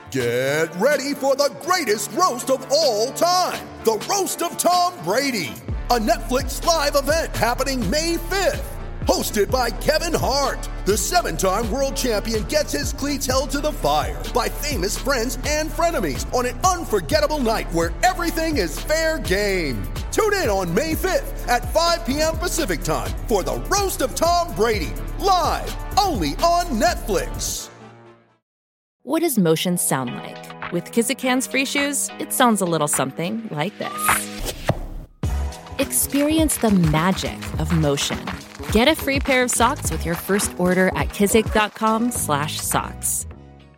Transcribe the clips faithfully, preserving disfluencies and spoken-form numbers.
Get ready for the greatest roast of all time, the Roast of Tom Brady, a Netflix live event happening May fifth. Hosted by Kevin Hart, the seven-time world champion gets his cleats held to the fire by famous friends and frenemies on an unforgettable night where everything is fair game. Tune in on May fifth at five p.m. Pacific time for the Roast of Tom Brady, live only on Netflix. What does motion sound like? With Kizikans free shoes, it sounds a little something like this. Experience the magic of motion. Get a free pair of socks with your first order at kizik.com slash socks.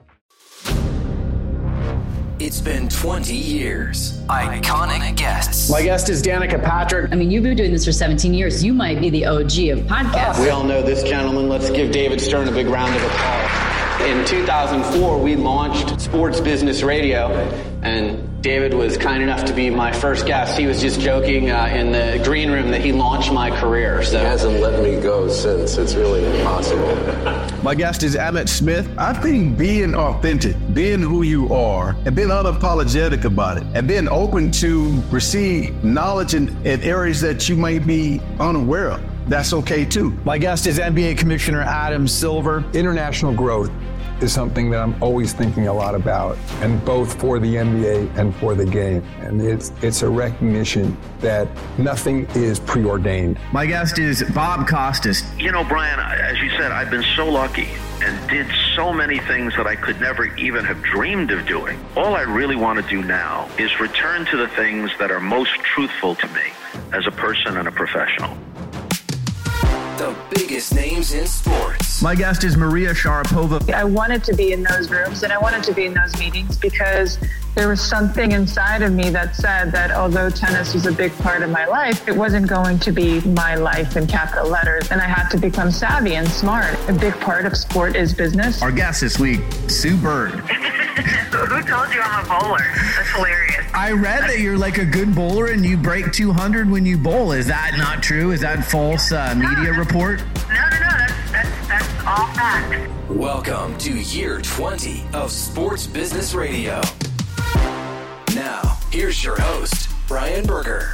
It's been twenty years. Iconic guests. My guest is Danica Patrick. I mean, you've been doing this for seventeen years. You might be the O G of podcasts. We all know this gentleman. Let's give David Stern a big round of applause. In two thousand four, we launched Sports Business Radio, and David was kind enough to be my first guest. He was just joking uh, in the green room that he launched my career. So. He hasn't let me go since. It's really impossible. My guest is Emmitt Smith. I think being authentic, being who you are, and being unapologetic about it, and being open to receive knowledge in, in areas that you may be unaware of, that's okay too. My guest is N B A Commissioner Adam Silver. International growth is something that I'm always thinking a lot about, and both for the N B A and for the game. And it's it's a recognition that nothing is preordained. My guest is Bob Costas. You know, Brian, as you said, I've been so lucky and did so many things that I could never even have dreamed of doing. All I really want to do now is return to the things that are most truthful to me as a person and a professional. The biggest names in sports. My guest is Maria Sharapova. I wanted to be in those rooms and I wanted to be in those meetings because there was something inside of me that said that although tennis was a big part of my life, it wasn't going to be my life in capital letters. And I had to become savvy and smart. A big part of sport is business. Our guest this week, Sue Bird. Who told you I'm a bowler? That's hilarious. I read that you're like a good bowler and you break two hundred when you bowl. Is that not true? Is that false uh, media no, report? No, no, no. That's, that's, that's all fact. Welcome to year twenty of Sports Business Radio. Now, here's your host, Brian Berger.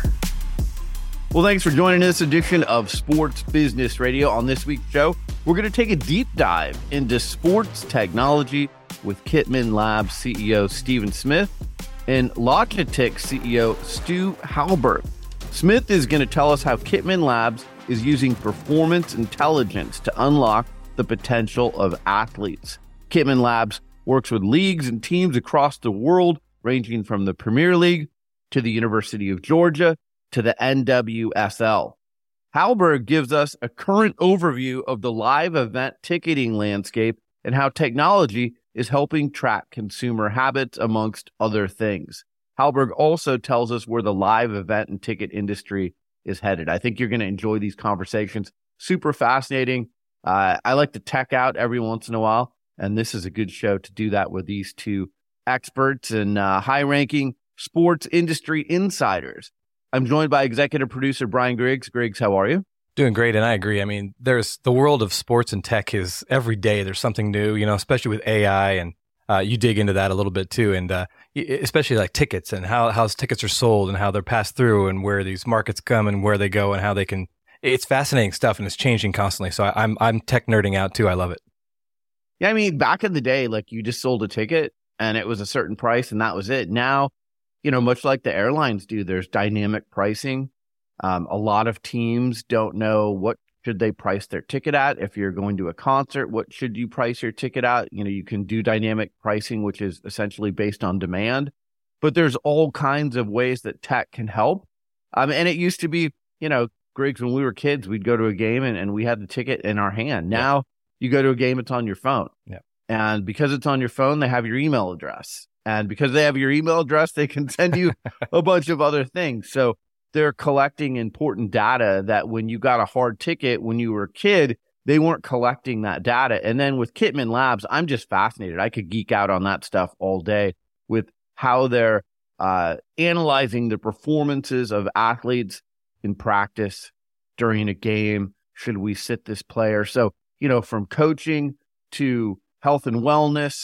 Well, thanks for joining this edition of Sports Business Radio. On this week's show, we're going to take a deep dive into sports technology with Kitman Labs C E O Stephen Smith and Logitech C E O Stu Halberg. Smith is going to tell us how Kitman Labs is using performance intelligence to unlock the potential of athletes. Kitman Labs works with leagues and teams across the world, ranging from the Premier League to the University of Georgia to the N W S L. Halberg gives us a current overview of the live event ticketing landscape and how technology is helping track consumer habits, amongst other things. Halberg also tells us where the live event and ticket industry is headed. I think you're going to enjoy these conversations. Super fascinating. Uh, I like to tech out every once in a while, and this is a good show to do that with these two experts and uh, high-ranking sports industry insiders. I'm joined by executive producer Brian Griggs. Griggs, how are you? Doing great, and I agree. I mean, there's the world of sports and tech is every day there's something new, you know, especially with A I, and uh, you dig into that a little bit too, and uh, especially like tickets and how how tickets are sold and how they're passed through and where these markets come and where they go and how they can. It's fascinating stuff, and it's changing constantly. So I, I'm I'm tech nerding out too. I love it. Yeah, I mean, back in the day, like you just sold a ticket and it was a certain price and that was it. Now, you know, much like the airlines do, there's dynamic pricing. Um, a lot of teams don't know what should they price their ticket at. If you're going to a concert, what should you price your ticket at? You know, you can do dynamic pricing, which is essentially based on demand. But there's all kinds of ways that tech can help. Um, and it used to be, you know, Griggs, when we were kids, we'd go to a game and, and we had the ticket in our hand. Now yeah. you go to a game, it's on your phone. Yeah. And because it's on your phone, they have your email address. And because they have your email address, they can send you a bunch of other things. So they're collecting important data that when you got a hard ticket when you were a kid, they weren't collecting that data. And then with Kitman Labs, I'm just fascinated. I could geek out on that stuff all day with how they're uh, analyzing the performances of athletes in practice during a game. Should we sit this player? So, you know, from coaching to health and wellness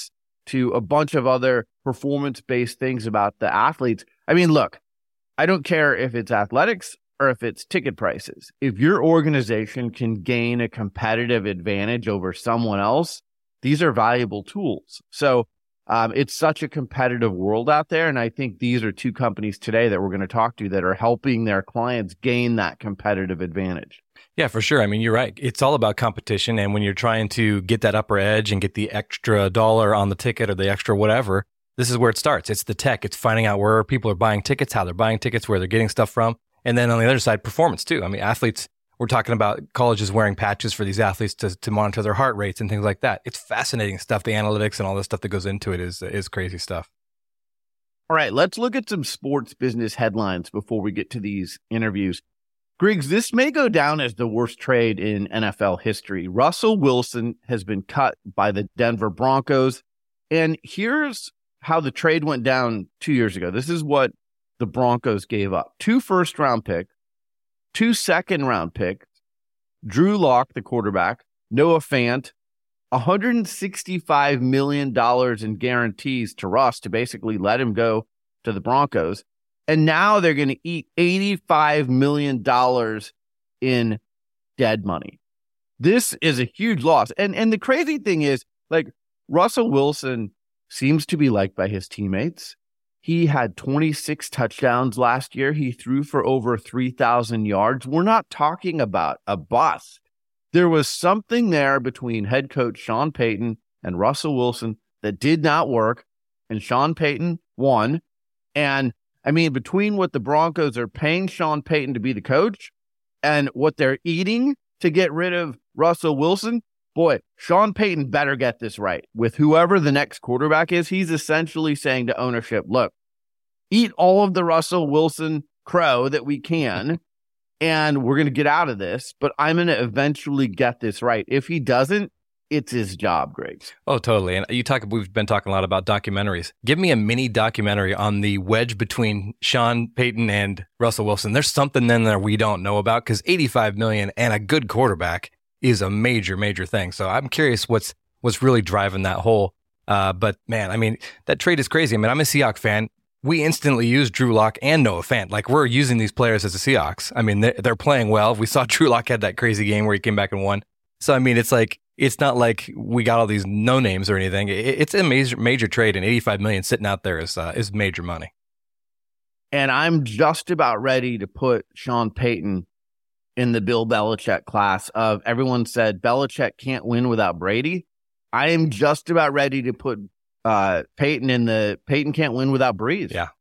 to a bunch of other performance-based things about the athletes. I mean, look, I don't care if it's athletics or if it's ticket prices. If your organization can gain a competitive advantage over someone else, these are valuable tools. So um, it's such a competitive world out there. And I think these are two companies today that we're going to talk to that are helping their clients gain that competitive advantage. Yeah, for sure. I mean, you're right. It's all about competition. And when you're trying to get that upper edge and get the extra dollar on the ticket or the extra whatever, this is where it starts. It's the tech. It's finding out where people are buying tickets, how they're buying tickets, where they're getting stuff from. And then on the other side, performance too. I mean, athletes, we're talking about colleges wearing patches for these athletes to, to monitor their heart rates and things like that. It's fascinating stuff. The analytics and all the stuff that goes into it is is crazy stuff. All right, let's look at some sports business headlines before we get to these interviews. Griggs, this may go down as the worst trade in N F L history. Russell Wilson has been cut by the Denver Broncos. And here's how the trade went down two years ago. This is what the Broncos gave up. Two first-round picks, two second-round picks, Drew Lock, the quarterback, Noah Fant, one hundred sixty-five million dollars in guarantees to Russ to basically let him go to the Broncos. And now they're going to eat eighty-five million dollars in dead money. This is a huge loss. And and the crazy thing is, like, Russell Wilson seems to be liked by his teammates. He had twenty-six touchdowns last year. He threw for over three thousand yards. We're not talking about a bust. There was something there between head coach Sean Payton and Russell Wilson that did not work. And Sean Payton won. And I mean, between what the Broncos are paying Sean Payton to be the coach and what they're eating to get rid of Russell Wilson, boy, Sean Payton better get this right. With whoever the next quarterback is, he's essentially saying to ownership, look, eat all of the Russell Wilson crow that we can, and we're going to get out of this, but I'm going to eventually get this right. If he doesn't, it's his job, Griggs. Oh, totally. And you talk, we've been talking a lot about documentaries. Give me a mini documentary on the wedge between Sean Payton and Russell Wilson. There's something then there we don't know about, because eighty-five million dollars and a good quarterback is a major, major thing. So I'm curious what's what's really driving that whole. Uh, but man, I mean, that trade is crazy. I mean, I'm a Seahawks fan. We instantly used Drew Lock and Noah Fant. Like, we're using these players as the Seahawks. I mean, they're, they're playing well. We saw Drew Lock had that crazy game where he came back and won. So, I mean, it's like, it's not like we got all these no names or anything. It, it's a major, major trade, and eighty-five million dollars sitting out there is uh, is major money. And I'm just about ready to put Sean Payton in the Bill Belichick class of everyone said Belichick can't win without Brady. I am just about ready to put uh, Payton in the Payton can't win without Brees. Yeah.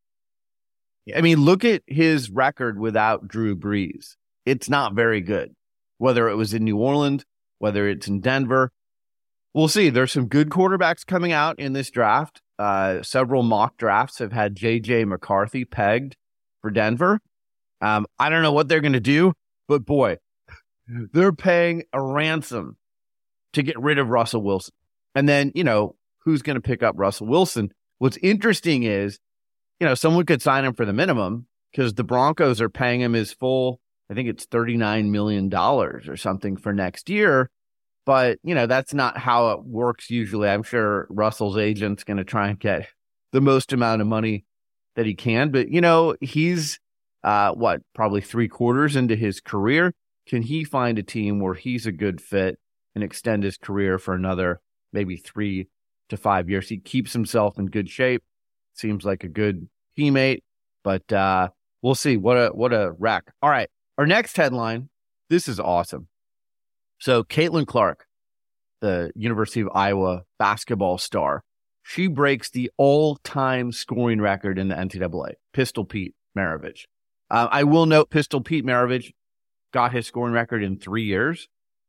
I mean, look at his record without Drew Brees. It's not very good, whether it was in New Orleans, whether it's in Denver. We'll see. There's some good quarterbacks coming out in this draft. Uh, several mock drafts have had J J McCarthy pegged for Denver. Um, I don't know what they're going to do, but boy, they're paying a ransom to get rid of Russell Wilson. And then, you know, who's going to pick up Russell Wilson? What's interesting is, you know, someone could sign him for the minimum because the Broncos are paying him his full, I think it's thirty-nine million dollars or something for next year. But, you know, that's not how it works usually. I'm sure Russell's agent's going to try and get the most amount of money that he can. But, you know, he's, uh, what, probably three quarters into his career. Can he find a team where he's a good fit and extend his career for another maybe three to five years? He keeps himself in good shape. Seems like a good teammate. But uh, we'll see. What a what a wreck. All right. Our next headline. This is awesome. So Caitlin Clark, the University of Iowa basketball star, she breaks the all-time scoring record in the N C double A. Pistol Pete Maravich. Uh, I will note Pistol Pete Maravich got his scoring record in three years.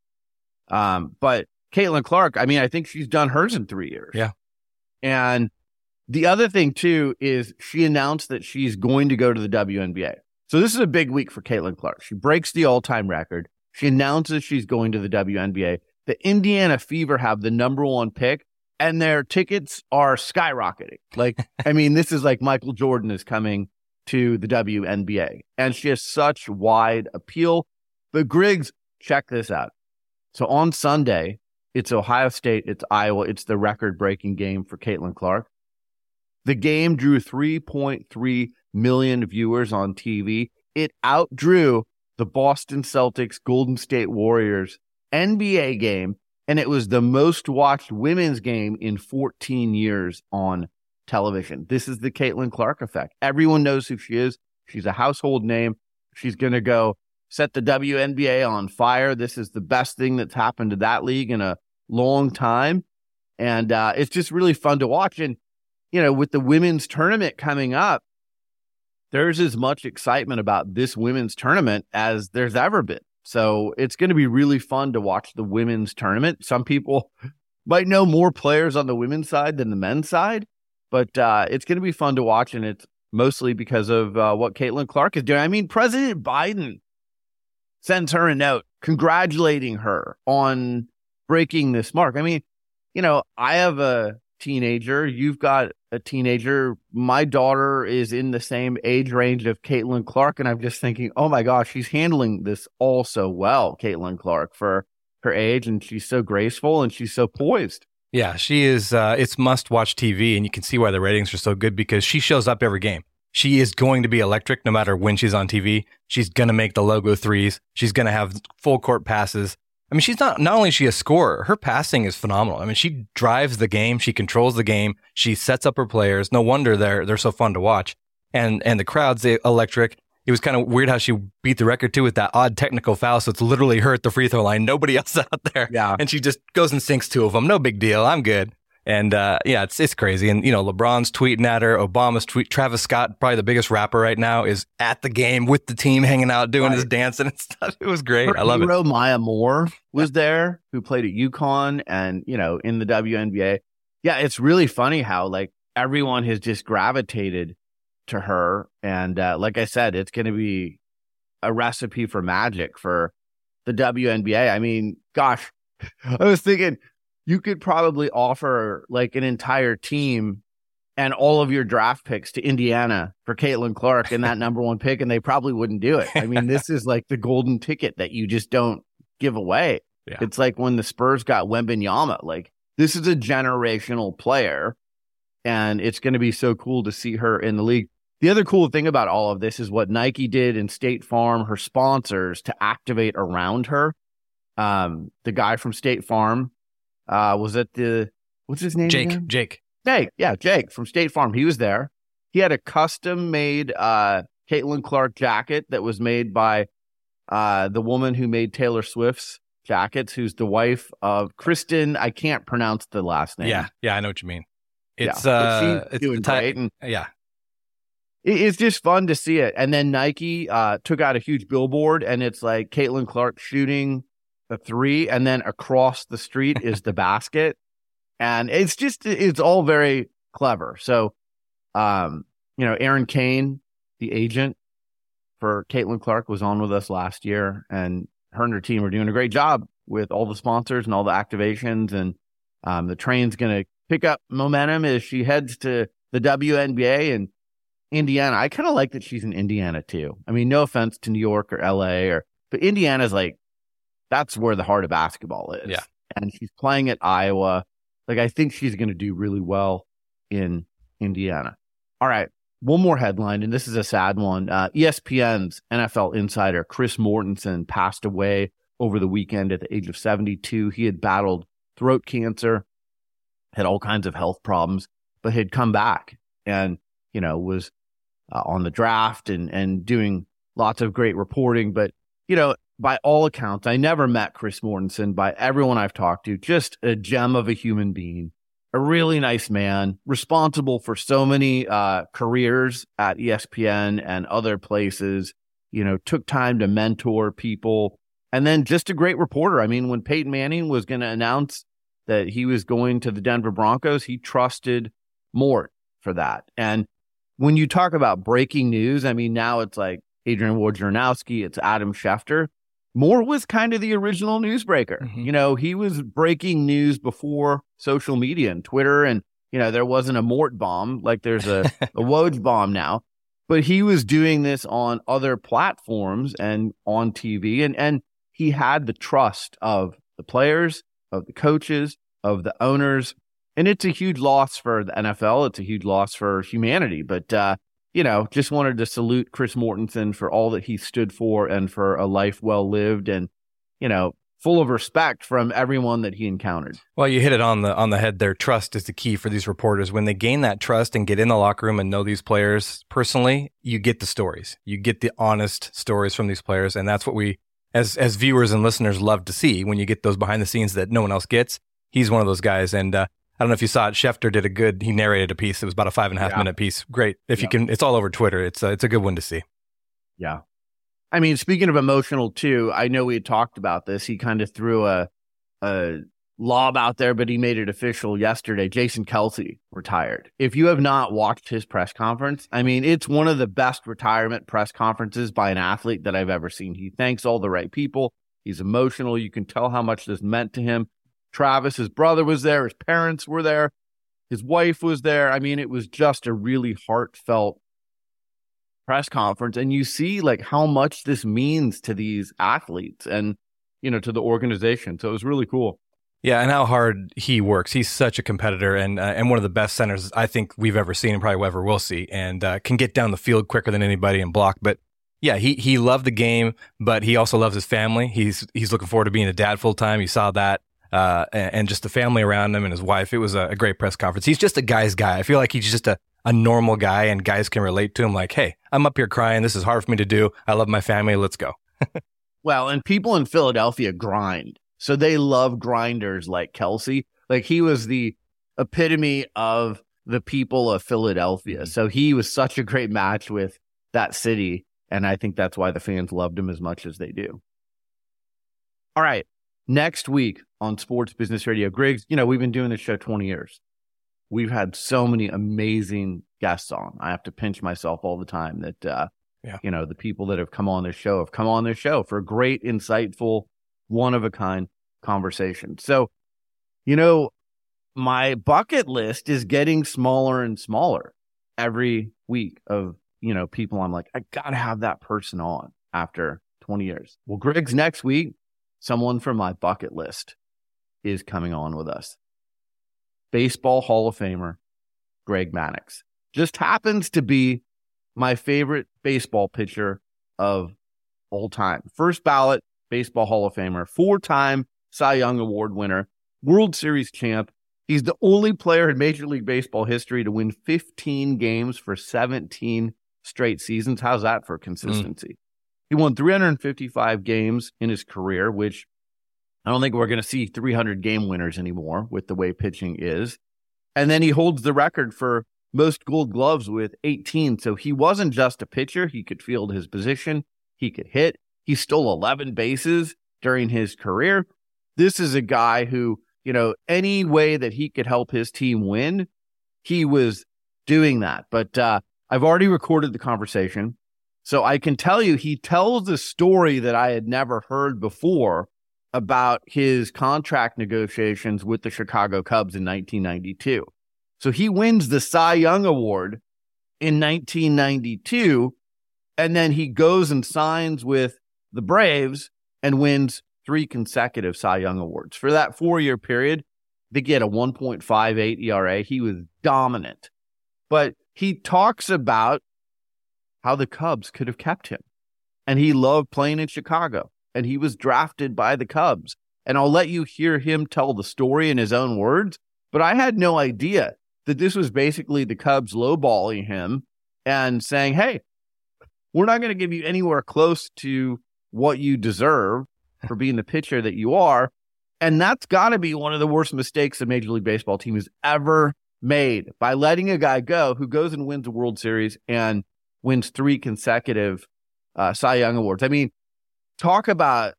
Um, but Caitlin Clark, I mean, I think she's done hers in three years. Yeah. And the other thing, too, is she announced that she's going to go to the W N B A. So this is a big week for Caitlin Clark. She breaks the all-time record. She announces she's going to the W N B A. The Indiana Fever have the number one pick, and their tickets are skyrocketing. Like, I mean, this is like Michael Jordan is coming to the W N B A, and she has such wide appeal. But Griggs, check this out. So on Sunday, It's Ohio State. It's Iowa. It's the record-breaking game for Caitlin Clark. The game drew three point three million viewers on T V. It outdrew the Boston Celtics Golden State Warriors N B A game, and it was the most watched women's game in fourteen years on television. This is the Caitlin Clark effect. Everyone knows who she is. She's a household name. She's going to go set the W N B A on fire. This is the best thing that's happened to that league in a long time. And uh, it's just really fun to watch. And, you know, with the women's tournament coming up, there's as much excitement about this women's tournament as there's ever been. So it's going to be really fun to watch the women's tournament. Some people might know more players on the women's side than the men's side, but uh, it's going to be fun to watch. And it's mostly because of uh, what Caitlin Clark is doing. I mean, President Biden sends her a note congratulating her on breaking this mark. I mean, you know, I have a teenager. You've got a teenager. My daughter is in the same age range of Caitlin Clark. And I'm just thinking, oh my gosh, she's handling this all so well, Caitlin Clark, for her age. And she's so graceful and she's so poised. Yeah, she is. Uh, it's must-watch T V, and you can see why the ratings are so good because she shows up every game. She is going to be electric no matter when she's on T V. She's going to make the logo threes. She's going to have full-court passes. I mean, she's not, not only is she a scorer, her passing is phenomenal. I mean, she drives the game. She controls the game. She sets up her players. No wonder they're they're so fun to watch. And and the crowd's electric. It was kind of weird how she beat the record, too, with that odd technical foul. So it's literally her at the free throw line. Nobody else out there. Yeah. And she just goes and sinks two of them. No big deal. I'm good. And, uh, yeah, it's it's crazy. And, you know, LeBron's tweeting at her. Obama's tweet. Travis Scott, probably the biggest rapper right now, is at the game with the team, hanging out, doing right. his dancing and stuff. It was great. Her I love hero, it. Maya Moore was there, who played at UConn and, you know, in the W N B A. Yeah, it's really funny how, like, everyone has just gravitated to her. And uh, like I said, it's going to be a recipe for magic for the W N B A. I mean, gosh, I was thinking you could probably offer like an entire team and all of your draft picks to Indiana for Caitlin Clark and that number one pick, and they probably wouldn't do it. I mean, this is like the golden ticket that you just don't give away. Yeah. It's like when the Spurs got Wembanyama. Like, this is a generational player, and it's going to be so cool to see her in the league. The other cool thing about all of this is what Nike did and State Farm, her sponsors, to activate around her. Um, the guy from State Farm uh, was at the, what's his name? Jake. Again? Jake. Jake. Yeah, Jake from State Farm. He was there. He had a custom made uh, Caitlin Clark jacket that was made by uh, the woman who made Taylor Swift's jackets, who's the wife of Kristen. I can't pronounce the last name. Yeah. Yeah. I know what you mean. It's, yeah, uh, she's doing it's the great. And, yeah. it's just fun to see it. And then Nike uh, took out a huge billboard, and it's like Caitlin Clark shooting a three, and then across the street is the basket. And it's just, it's all very clever. So, um, you know, Aaron Kane, the agent for Caitlin Clark, was on with us last year, and her and her team are doing a great job with all the sponsors and all the activations. And um, the train's going to pick up momentum as she heads to the W N B A and Indiana. I kind of like that she's in Indiana too. I mean, no offense to New York or L A, or but Indiana's like, that's where the heart of basketball is. Yeah. And she's playing at Iowa. Like, I think she's going to do really well in Indiana. All right. One more headline, and this is a sad one. Uh, E S P N's N F L insider Chris Mortensen passed away over the weekend at the age of seventy-two. He had battled throat cancer, had all kinds of health problems, but had come back and, you know, was uh, on the draft and, and doing lots of great reporting. But, you know, by all accounts, I never met Chris Mortensen. By everyone I've talked to, just a gem of a human being, a really nice man, responsible for so many uh, careers at E S P N and other places, you know, took time to mentor people, and then just a great reporter. I mean, when Peyton Manning was going to announce that he was going to the Denver Broncos, he trusted Mort for that. And when you talk about breaking news, I mean, now it's like Adrian Wojnarowski, it's Adam Schefter. Moore was kind of the original newsbreaker. Mm-hmm. You know, he was breaking news before social media and Twitter, and, you know, there wasn't a Mort bomb like there's a, a Woj bomb now, but he was doing this on other platforms and on T V, and, and he had the trust of the players. of the coaches, of the owners. And it's a huge loss for the N F L. It's a huge loss for humanity. But, uh, you know, just wanted to salute Chris Mortensen for all that he stood for and for a life well lived and, you know, full of respect from everyone that he encountered. Well, you hit it on the on the head there. Trust is the key for these reporters. When they gain that trust and get in the locker room and know these players personally, you get the stories. You get the honest stories from these players. And that's what we, as as viewers and listeners, love to see when you get those behind the scenes that no one else gets. He's one of those guys. And uh, I don't know if you saw it. Schefter did a good, he narrated a piece. It was about a five and a half yeah. minute piece. Great. If yeah. you can, it's all over Twitter. It's a, it's a good one to see. Yeah. I mean, speaking of emotional too, I know we had talked about this. He kind of threw a, a lob out there, but he made it official yesterday. Jason Kelce retired. If you have not watched his press conference, I mean, it's one of the best retirement press conferences by an athlete that I've ever seen. He thanks all the right people. He's emotional. You can tell how much this meant to him. Travis, his brother, was there. His parents were there. His wife was there. I mean, it was just a really heartfelt press conference, and you see like how much this means to these athletes and, you know, to the organization. So it was really cool. Yeah, and how hard he works. He's such a competitor and uh, and one of the best centers I think we've ever seen and probably ever will see, and uh, can get down the field quicker than anybody and block. But yeah, he he loved the game, but he also loves his family. He's he's looking forward to being a dad full time. You saw that. Uh, and, and just the family around him and his wife. It was a, a great press conference. He's just a guy's guy. I feel like he's just a, a normal guy, and guys can relate to him like, hey, I'm up here crying. This is hard for me to do. I love my family. Let's go. Well, and people in Philadelphia grind. So they love grinders like Kelce. Like he was the epitome of the people of Philadelphia. So he was such a great match with that city. And I think that's why the fans loved him as much as they do. All right. Next week on Sports Business Radio, Griggs, you know, we've been doing this show twenty years. We've had so many amazing guests on. I have to pinch myself all the time that, uh, yeah. you know, the people that have come on this show have come on this show for great, insightful, one-of-a-kind conversation. So, you know, my bucket list is getting smaller and smaller every week of, you know, people I'm like, I got to have that person on after twenty years. Well, Griggs, next week, someone from my bucket list is coming on with us. Baseball Hall of Famer, Greg Maddux. Just happens to be my favorite baseball pitcher of all time. First ballot Baseball Hall of Famer, four-time Cy Young Award winner, World Series champ. He's the only player in Major League Baseball history to win fifteen games for seventeen straight seasons. How's that for consistency? Mm. He won three hundred fifty-five games in his career, which I don't think we're going to see three hundred game winners anymore with the way pitching is. And then he holds the record for most Gold Gloves with eighteen. So he wasn't just a pitcher. He could field his position. He could hit. He stole eleven bases during his career. This is a guy who, you know, any way that he could help his team win, he was doing that. But uh, I've already recorded the conversation. So I can tell you, he tells a story that I had never heard before about his contract negotiations with the Chicago Cubs in nineteen ninety-two. So he wins the Cy Young Award in nineteen ninety-two, and then he goes and signs with the Braves and wins three consecutive Cy Young Awards. For that four-year period, they get a one point five eight E R A. He was dominant. But he talks about how the Cubs could have kept him. And he loved playing in Chicago. And he was drafted by the Cubs. And I'll let you hear him tell the story in his own words. But I had no idea that this was basically the Cubs lowballing him and saying, hey, we're not going to give you anywhere close to what you deserve for being the pitcher that you are. And that's got to be one of the worst mistakes a Major League Baseball team has ever made, by letting a guy go who goes and wins a World Series and wins three consecutive uh, Cy Young Awards. I mean, talk about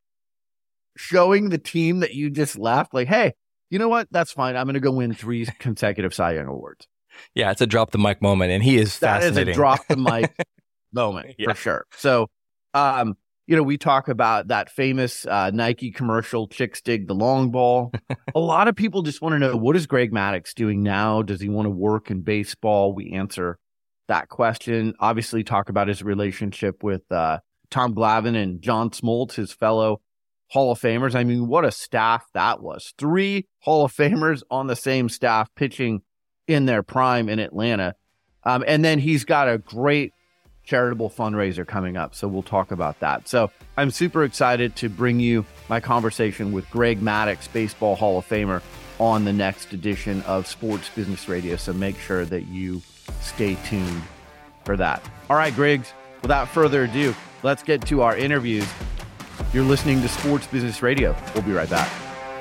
showing the team that you just left, like, hey, you know what? That's fine. I'm going to go win three consecutive Cy Young Awards. Yeah, it's a drop the mic moment, and he is fascinating. That is a drop the mic moment, yeah. for sure. So, um, you know, we talk about that famous uh, Nike commercial, Chicks Dig the Long Ball. A lot of people just want to know, what is Greg Maddux doing now? Does he want to work in baseball? We answer that question. Obviously, talk about his relationship with uh, Tom Glavine and John Smoltz, his fellow Hall of Famers. I mean, what a staff that was. Three Hall of Famers on the same staff pitching in their prime in Atlanta. Um, and then he's got a great charitable fundraiser coming up. So we'll talk about that. So I'm super excited to bring you my conversation with Greg Maddux, Baseball Hall of Famer, on the next edition of Sports Business Radio. So make sure that you stay tuned for that. All right, Griggs, without further ado, let's get to our interviews. You're listening to Sports Business Radio. We'll be right back.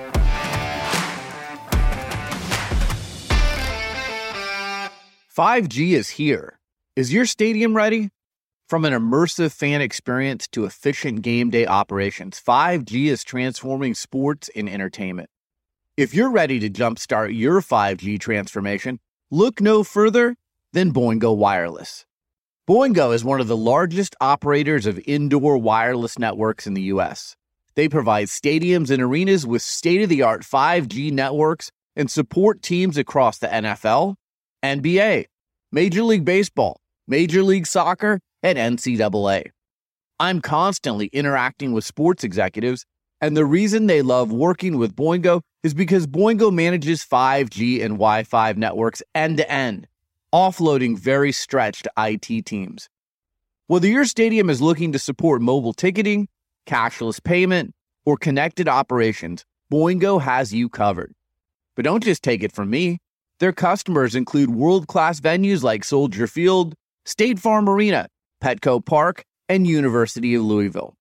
five G is here. Is your stadium ready? From an immersive fan experience to efficient game day operations, five G is transforming sports and entertainment. If you're ready to jumpstart your five G transformation, look no further than Boingo Wireless. Boingo is one of the largest operators of indoor wireless networks in the U S. They provide stadiums and arenas with state-of-the-art five G networks and support teams across the N F L, N B A, Major League Baseball, Major League Soccer, and N C double A. I'm constantly interacting with sports executives, and the reason they love working with Boingo is because Boingo manages five G and Wi-Fi networks end-to-end, offloading very stretched I T teams. Whether your stadium is looking to support mobile ticketing, cashless payment, or connected operations, Boingo has you covered. But don't just take it from me. Their customers include world-class venues like Soldier Field, State Farm Arena, Petco Park, and University of Louisville.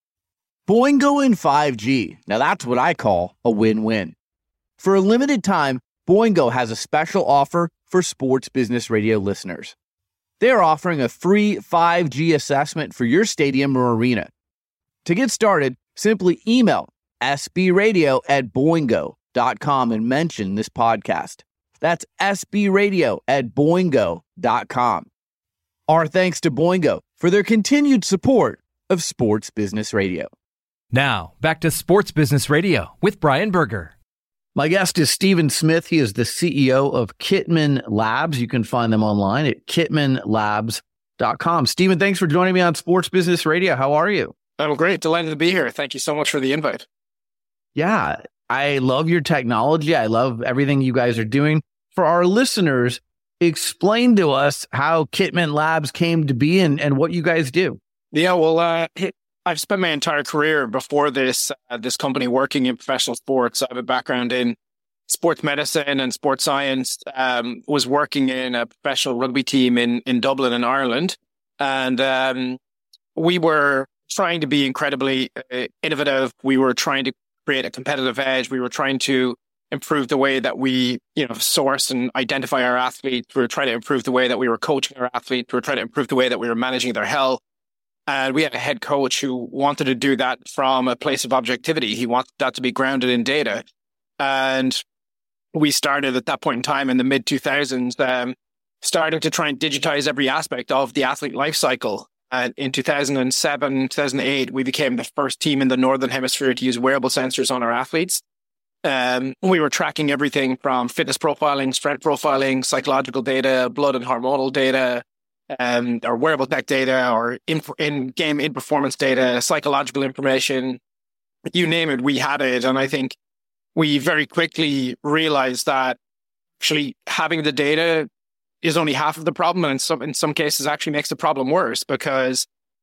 Boingo and five G. Now that's what I call a win-win. For a limited time, Boingo has a special offer for Sports Business Radio listeners. They're offering a free five G assessment for your stadium or arena. To get started, simply email s b radio at boingo dot com and mention this podcast. That's s b radio at boingo dot com. Our thanks to Boingo for their continued support of Sports Business Radio. Now, back to Sports Business Radio with Brian Berger. My guest is Stephen Smith. He is the C E O of Kitman Labs. You can find them online at kitman labs dot com. Stephen, thanks for joining me on Sports Business Radio. How are you? I'm great. Delighted to be here. Thank you so much for the invite. Yeah, I love your technology. I love everything you guys are doing. For our listeners, explain to us how Kitman Labs came to be and, and what you guys do. Yeah, well, uh, I've spent my entire career before this uh, this company working in professional sports. I have a background in sports medicine and sports science. Um, was working in a professional rugby team in, in Dublin in Ireland. And um, we were trying to be incredibly uh, innovative. We were trying to create a competitive edge. We were trying to improve the way that we, you know, source and identify our athletes. We were trying to improve the way that we were coaching our athletes. We were trying to improve the way that we were managing their health. And we had a head coach who wanted to do that from a place of objectivity. He wanted that to be grounded in data. And we started at that point in time in the mid two thousands, um, starting to try and digitize every aspect of the athlete life cycle. And in two thousand seven, two thousand eight, we became the first team in the Northern Hemisphere to use wearable sensors on our athletes. Um, we were tracking everything from fitness profiling, strength profiling, psychological data, blood and hormonal data, um, or wearable tech data, or in, in-game in-performance data, psychological information, you name it, we had it. And I think we very quickly realized that actually having the data is only half of the problem, and in some in some cases actually makes the problem worse, because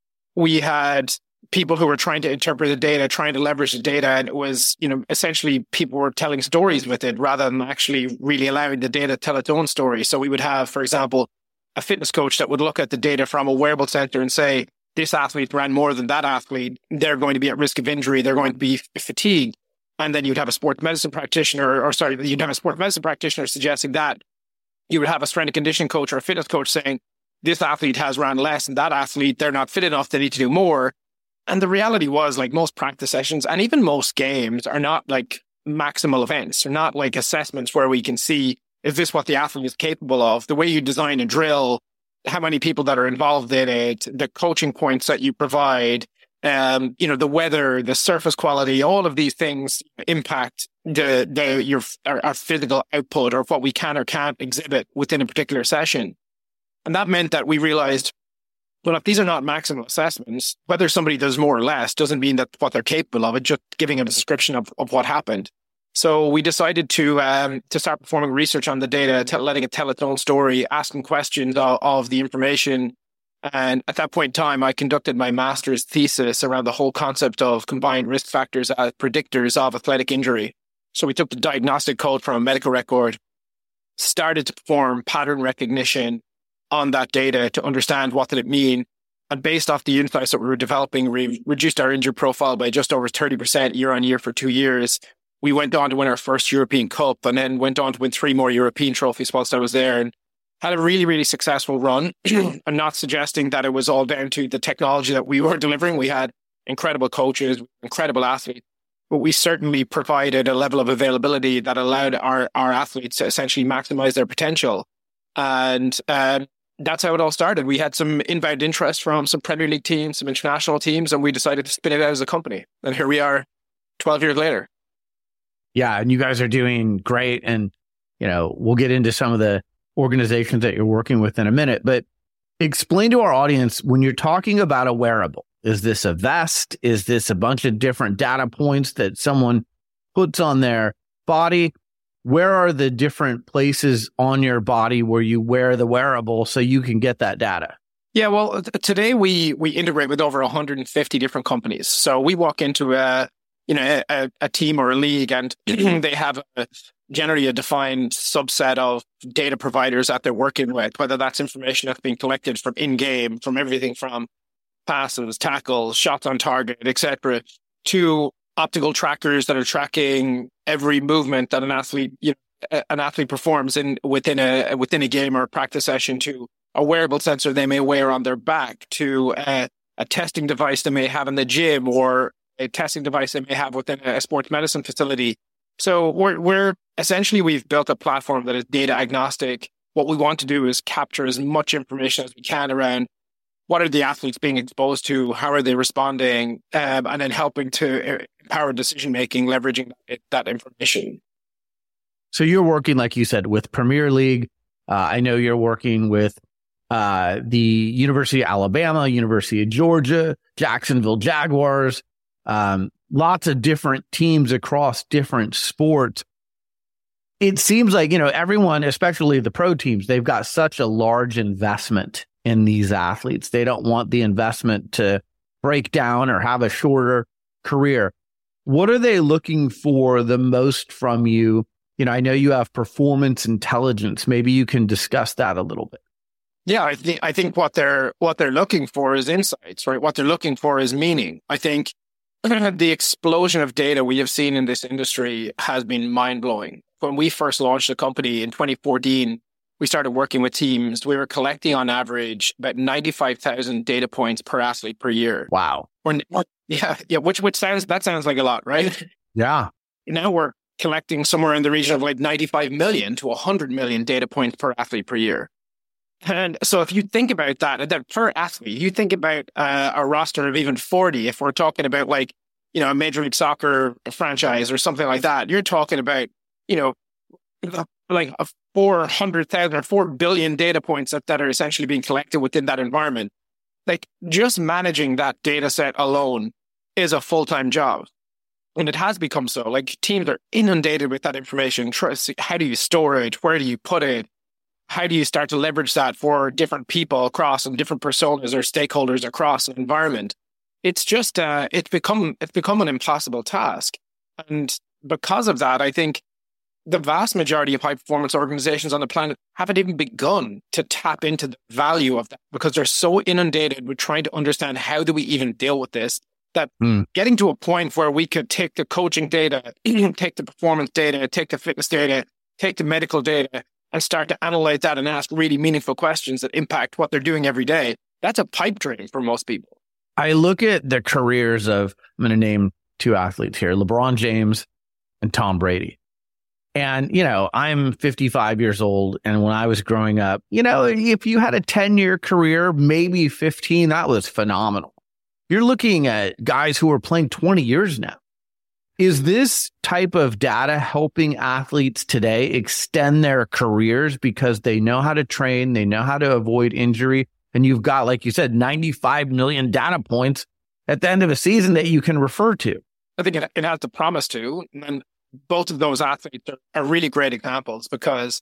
we had people who were trying to interpret the data, trying to leverage the data, and it was, you know, essentially people were telling stories with it rather than actually really allowing the data to tell its own story. So we would have, for example, a fitness coach that would look at the data from a wearable sensor and say, this athlete ran more than that athlete, they're going to be at risk of injury, they're going to be fatigued. And then you'd have a sports medicine practitioner, or sorry, you'd have a sports medicine practitioner suggesting that. You would have a strength and conditioning coach or a fitness coach saying, this athlete has ran less than that athlete, they're not fit enough, they need to do more. And the reality was, like, most practice sessions and even most games are not like maximal events. They're not like assessments where we can see, is this what the athlete is capable of? The way you design a drill, how many people that are involved in it, the coaching points that you provide, um, you know, the weather, the surface quality, all of these things impact the, the your our, our physical output, or what we can or can't exhibit within a particular session. And that meant that we realized well, if these are not maximal assessments, whether somebody does more or less doesn't mean that what they're capable of, it's just giving a description of, of what happened. So we decided to um, to start performing research on the data, t- letting it tell its own story, asking questions of, of the information. And at that point in time, I conducted my master's thesis around the whole concept of combined risk factors as predictors of athletic injury. So we took the diagnostic code from a medical record, started to perform pattern recognition on that data to understand what did it mean. And based off the insights that we were developing, we reduced our injury profile by just over thirty percent year on year for two years. We went on to win our first European Cup and then went on to win three more European trophies whilst I was there, and had a really, really successful run. I'm not suggesting that it was all down to the technology that we were delivering. We had incredible coaches, incredible athletes, but we certainly provided a level of availability that allowed our, our athletes to essentially maximize their potential. And um, that's how it all started. We had some inbound interest from some Premier League teams, some international teams, and we decided to spin it out as a company. And here we are twelve years later. Yeah, and you guys are doing great. And, you know, we'll get into some of the organizations that you're working with in a minute. But explain to our audience, when you're talking about a wearable, is this a vest? Is this a bunch of different data points that someone puts on their body? Where are the different places on your body where you wear the wearable so you can get that data? Yeah, well, th- today we we integrate with over one hundred fifty different companies. So we walk into a you know, a, a team or a league, and they have a, generally a defined subset of data providers that they're working with, whether that's information that's being collected from in-game, from everything from passes, tackles, shots on target, et cetera, to optical trackers that are tracking every movement that an athlete, you know, an athlete performs in within a within a game or a practice session, to a wearable sensor they may wear on their back, to a, a testing device they may have in the gym, or a testing device they may have within a sports medicine facility. So we're, we're essentially, we've built a platform that is data agnostic. What we want to do is capture as much information as we can around what are the athletes being exposed to, how are they responding, um, and then helping to empower decision-making, leveraging that, that information. So you're working, like you said, with Premier League. Uh, I know you're working with uh, the University of Alabama, University of Georgia, Jacksonville Jaguars. Um, lots of different teams across different sports. It seems like, you know, everyone, especially the pro teams, they've got such a large investment in these athletes. They don't want the investment to break down or have a shorter career. What are they looking for the most from you? You know, I know you have performance intelligence. Maybe you can discuss that a little bit. Yeah, I think I think what they're what they're looking for is insights, right? What they're looking for is meaning. I think the explosion of data we have seen in this industry has been mind-blowing. When we first launched the company in twenty fourteen, we started working with teams. We were collecting on average about ninety-five thousand data points per athlete per year. Wow. We're, yeah, yeah, which which sounds that sounds like a lot, right? Yeah. Now we're collecting somewhere in the region of like ninety-five million to one hundred million data points per athlete per year. And so if you think about that, that per athlete, you think about uh, a roster of even forty, if we're talking about like, you know, a Major League Soccer franchise or something like that, you're talking about, you know, like a four hundred thousand or four billion data points that, that are essentially being collected within that environment. Like just managing that data set alone is a full-time job. And it has become so. Like teams are inundated with that information. How do you store it? Where do you put it? How do you start to leverage that for different people across and different personas or stakeholders across an environment? It's just, uh, it's become, it's become an impossible task. And because of that, I think the vast majority of high performance organizations on the planet haven't even begun to tap into the value of that because they're so inundated with trying to understand how do we even deal with this, that mm. getting to a point where we could take the coaching data, take the performance data, take the fitness data, take the medical data, and start to analyze that and ask really meaningful questions that impact what they're doing every day. That's a pipe dream for most people. I look at the careers of, I'm going to name two athletes here, LeBron James and Tom Brady. And, you know, I'm fifty-five years old. And when I was growing up, you know, if you had a ten-year career, maybe fifteen, that was phenomenal. You're looking at guys who are playing twenty years now. Is this type of data helping athletes today extend their careers because they know how to train, they know how to avoid injury, and you've got, like you said, ninety-five million data points at the end of a season that you can refer to. I think it, it has the promise to. And both of those athletes are, are really great examples because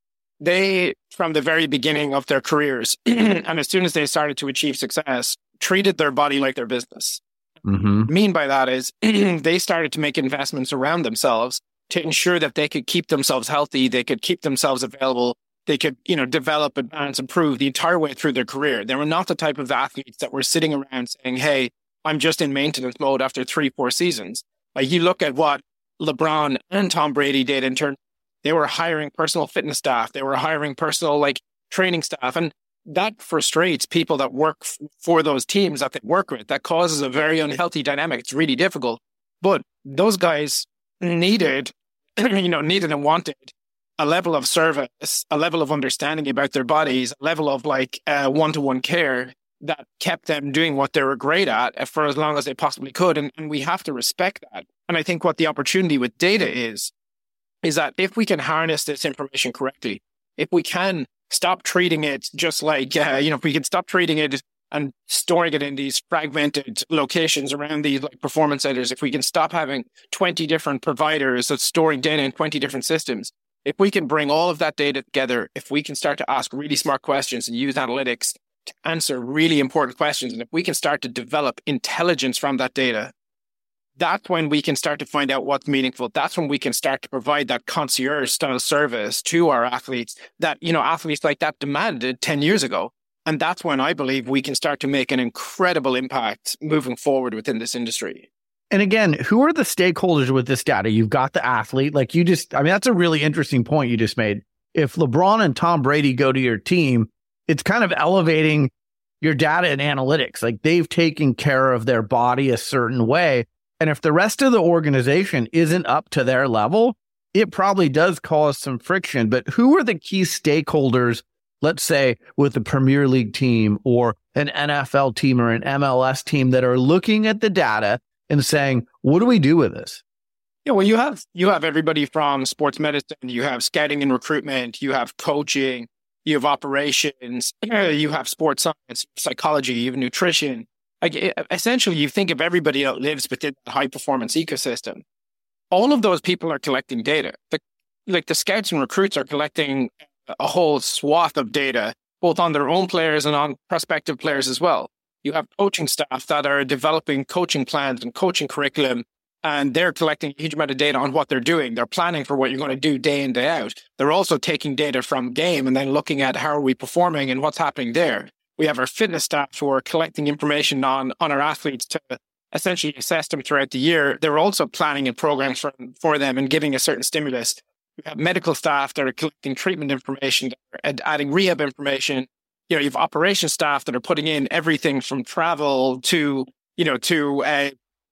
they, from the very beginning of their careers, and as soon as they started to achieve success, treated their body like their business. Mm-hmm. What I mean by that is they started to make investments around themselves to ensure that they could keep themselves healthy, they could keep themselves available, they could, you know, develop, advance, improve the entire way through their career. They were not the type of athletes that were sitting around saying, hey, I'm just in maintenance mode after three, four seasons. Like you look at what LeBron and Tom Brady did in turn, they were hiring personal fitness staff. They were hiring personal like training staff. And that frustrates people that work f- for those teams that they work with. That causes a very unhealthy dynamic. It's really difficult. But those guys needed, you know, needed and wanted a level of service, a level of understanding about their bodies, a level of like uh, one-to-one care that kept them doing what they were great at for as long as they possibly could. And, and we have to respect that. And I think what the opportunity with data is, is that if we can harness this information correctly, if we can stop treating it just like, uh, you know, if we can stop treating it and storing it in these fragmented locations around these like performance centers, if we can stop having twenty different providers that's storing data in twenty different systems, if we can bring all of that data together, if we can start to ask really smart questions and use analytics to answer really important questions, and if we can start to develop intelligence from that data, that's when we can start to find out what's meaningful. That's when we can start to provide that concierge style service to our athletes that, you know, athletes like that demanded ten years ago. And that's when I believe we can start to make an incredible impact moving forward within this industry. And again, who are the stakeholders with this data? You've got the athlete, like you just, I mean, that's a really interesting point you just made. If LeBron and Tom Brady go to your team, it's kind of elevating your data and analytics. Like they've taken care of their body a certain way. And if the rest of the organization isn't up to their level, it probably does cause some friction. But who are the key stakeholders, let's say, with the Premier League team or an N F L team or an M L S team that are looking at the data and saying, what do we do with this? Yeah, well, you have you have everybody from sports medicine, you have scouting and recruitment, you have coaching, you have operations, you have sports science, psychology, you have nutrition. Like, essentially, you think of everybody that lives within the high-performance ecosystem. All of those people are collecting data. The, like the scouts and recruits are collecting a whole swath of data, both on their own players and on prospective players as well. You have coaching staff that are developing coaching plans and coaching curriculum, and they're collecting a huge amount of data on what they're doing. They're planning for what you're going to do day in, day out. They're also taking data from game and then looking at how are we performing and what's happening there. We have our fitness staff who are collecting information on, on our athletes to essentially assess them throughout the year. They're also planning and programs for, for them and giving a certain stimulus. We have medical staff that are collecting treatment information, and adding rehab information. You know, you have operations staff that are putting in everything from travel to, you know, to uh,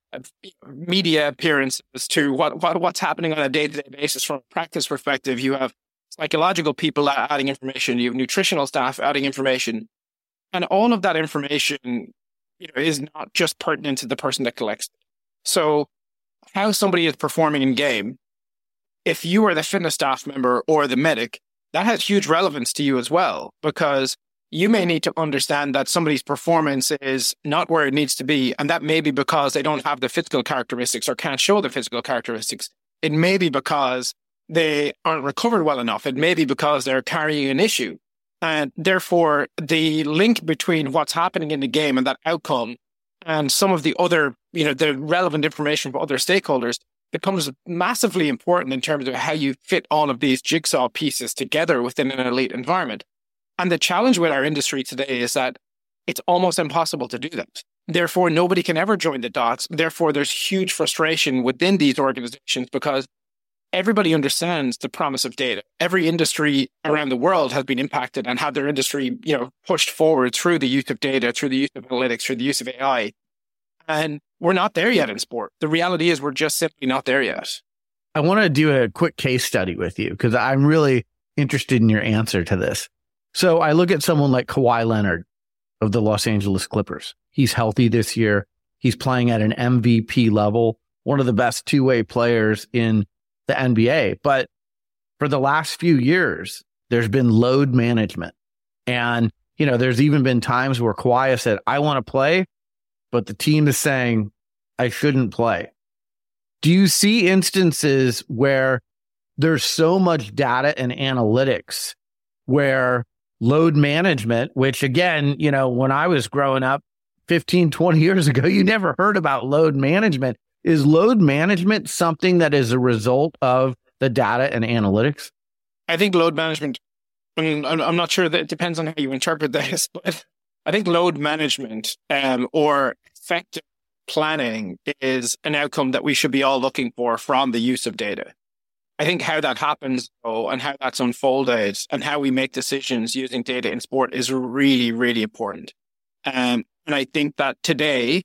media appearances to what, what what's happening on a day-to-day basis from a practice perspective. You have psychological people adding information. You have nutritional staff adding information. And all of that information, you know, is not just pertinent to the person that collects it. So how somebody is performing in game, if you are the fitness staff member or the medic, that has huge relevance to you as well, because you may need to understand that somebody's performance is not where it needs to be. And that may be because they don't have the physical characteristics or can't show the physical characteristics. It may be because they aren't recovered well enough. It may be because they're carrying an issue. And therefore, the link between what's happening in the game and that outcome and some of the other, you know, the relevant information for other stakeholders becomes massively important in terms of how you fit all of these jigsaw pieces together within an elite environment. And the challenge with our industry today is that it's almost impossible to do that. Therefore, nobody can ever join the dots. Therefore, there's huge frustration within these organizations because everybody understands the promise of data. Every industry around the world has been impacted and had their industry, you know, pushed forward through the use of data, through the use of analytics, through the use of A I. And we're not there yet in sport. The reality is we're just simply not there yet. I want to do a quick case study with you because I'm really interested in your answer to this. So I look at someone like Kawhi Leonard of the Los Angeles Clippers. He's healthy this year. He's playing at an M V P level, one of the best two-way players in the N B A. But for the last few years, there's been load management and you know, there's even been times where Kawhi has said, I want to play, but the team is saying I shouldn't play. Do you see instances where there's so much data and analytics where load management, which again, you know, when I was growing up fifteen, twenty years ago, you never heard about load management. Is load management something that is a result of the data and analytics? I think load management, I mean, I'm not sure that it depends on how you interpret this, but I think load management um, or effective planning is an outcome that we should be all looking for from the use of data. I think how that happens, though, and how that's unfolded and how we make decisions using data in sport is really, really important. Um, and I think that today,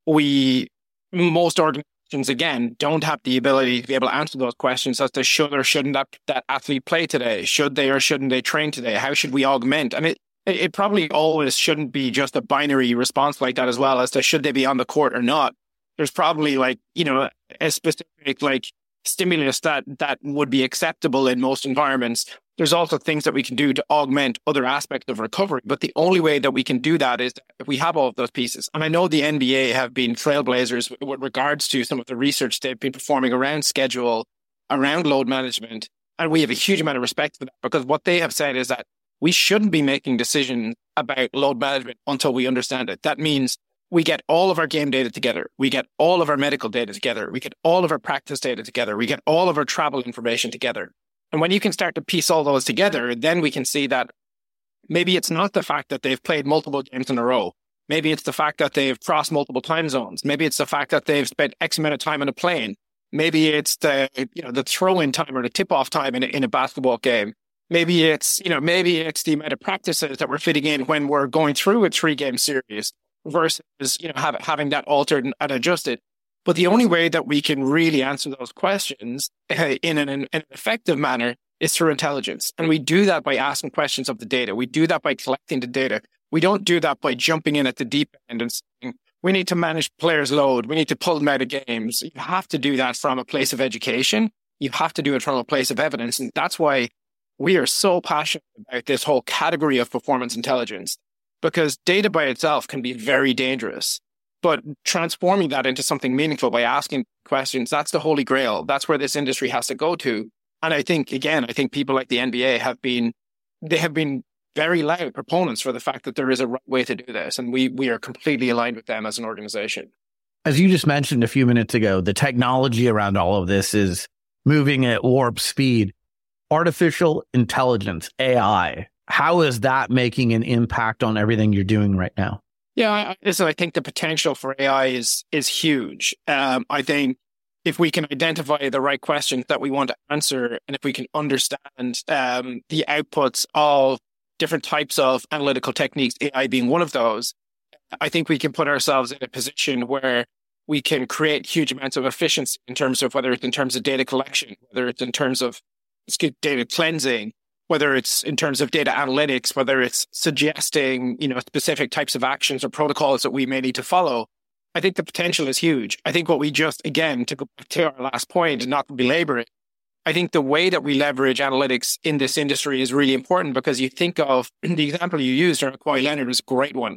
we, most organizations, again, don't have the ability to be able to answer those questions as to should or shouldn't that, that athlete play today? Should they or shouldn't they train today? How should we augment? And it, it probably always shouldn't be just a binary response like that as well as to should they be on the court or not. There's probably like, you know, a specific like stimulus that that would be acceptable in most environments. There's also things that we can do to augment other aspects of recovery. But the only way that we can do that is if we have all of those pieces. And I know the N B A have been trailblazers with regards to some of the research they've been performing around schedule, around load management. And we have a huge amount of respect for that because what they have said is that we shouldn't be making decisions about load management until we understand it. That means we get all of our game data together. We get all of our medical data together. We get all of our practice data together. We get all of our travel information together. And when you can start to piece all those together, then we can see that maybe it's not the fact that they've played multiple games in a row. Maybe it's the fact that they've crossed multiple time zones. Maybe it's the fact that they've spent X amount of time on a plane. Maybe it's the, you know, the throw-in time or the tip-off time in a, in a basketball game. Maybe it's, you know, maybe it's the amount of practices that we're fitting in when we're going through a three-game series versus, you know, have, having that altered and adjusted. But the only way that we can really answer those questions uh, in, an, in an effective manner is through intelligence. And we do that by asking questions of the data. We do that by collecting the data. We don't do that by jumping in at the deep end and saying, we need to manage players' load. We need to pull them out of games. You have to do that from a place of education. You have to do it from a place of evidence. And that's why we are so passionate about this whole category of performance intelligence, because data by itself can be very dangerous. But transforming that into something meaningful by asking questions, that's the holy grail. That's where this industry has to go to. And I think, again, I think people like the N B A have been, they have been very loud proponents for the fact that there is a right way to do this. And we we are completely aligned with them as an organization. As you just mentioned a few minutes ago, the technology around all of this is moving at warp speed. Artificial intelligence, A I, how is that making an impact on everything you're doing right now? Yeah, I, listen, I think the potential for A I is is huge. Um, I think if we can identify the right questions that we want to answer, and if we can understand um, the outputs of different types of analytical techniques, A I being one of those, I think we can put ourselves in a position where we can create huge amounts of efficiency in terms of whether it's in terms of data collection, whether it's in terms of data cleansing, whether it's in terms of data analytics, whether it's suggesting, you know, specific types of actions or protocols that we may need to follow. I think the potential is huge. I think what we just, again, to go back to our last point and not to belabor it, I think the way that we leverage analytics in this industry is really important because you think of the example you used, Kawhi Leonard, was a great one,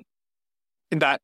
in that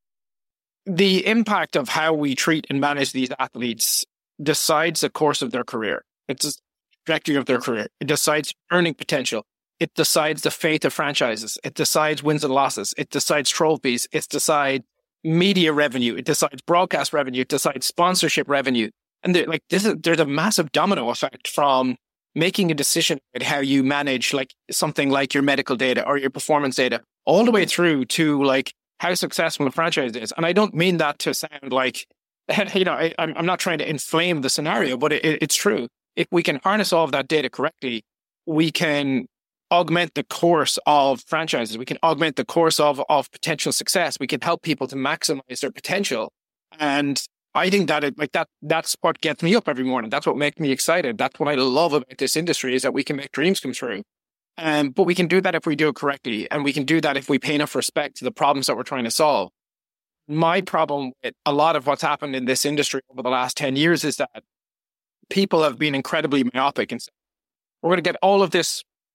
the impact of how we treat and manage these athletes decides the course of their career. It's trajectory of their career. It decides earning potential. It decides the fate of franchises. It decides wins and losses. It decides trophies. It decides media revenue. It decides broadcast revenue. It decides sponsorship revenue. And like this is, there's a massive domino effect from making a decision about how you manage like something like your medical data or your performance data, all the way through to like how successful a franchise is. And I don't mean that to sound like, you know, I, I'm not trying to inflame the scenario, but it, it's true. If we can harness all of that data correctly, we can augment the course of franchises. We can augment the course of, of potential success. We can help people to maximize their potential. And I think that it, like that, that's what gets me up every morning. That's what makes me excited. That's what I love about this industry is that we can make dreams come true. Um, but we can do that if we do it correctly. And we can do that if we pay enough respect to the problems that we're trying to solve. My problem with a lot of what's happened in this industry over the last ten years is that people have been incredibly myopic and said, we're going to get all of this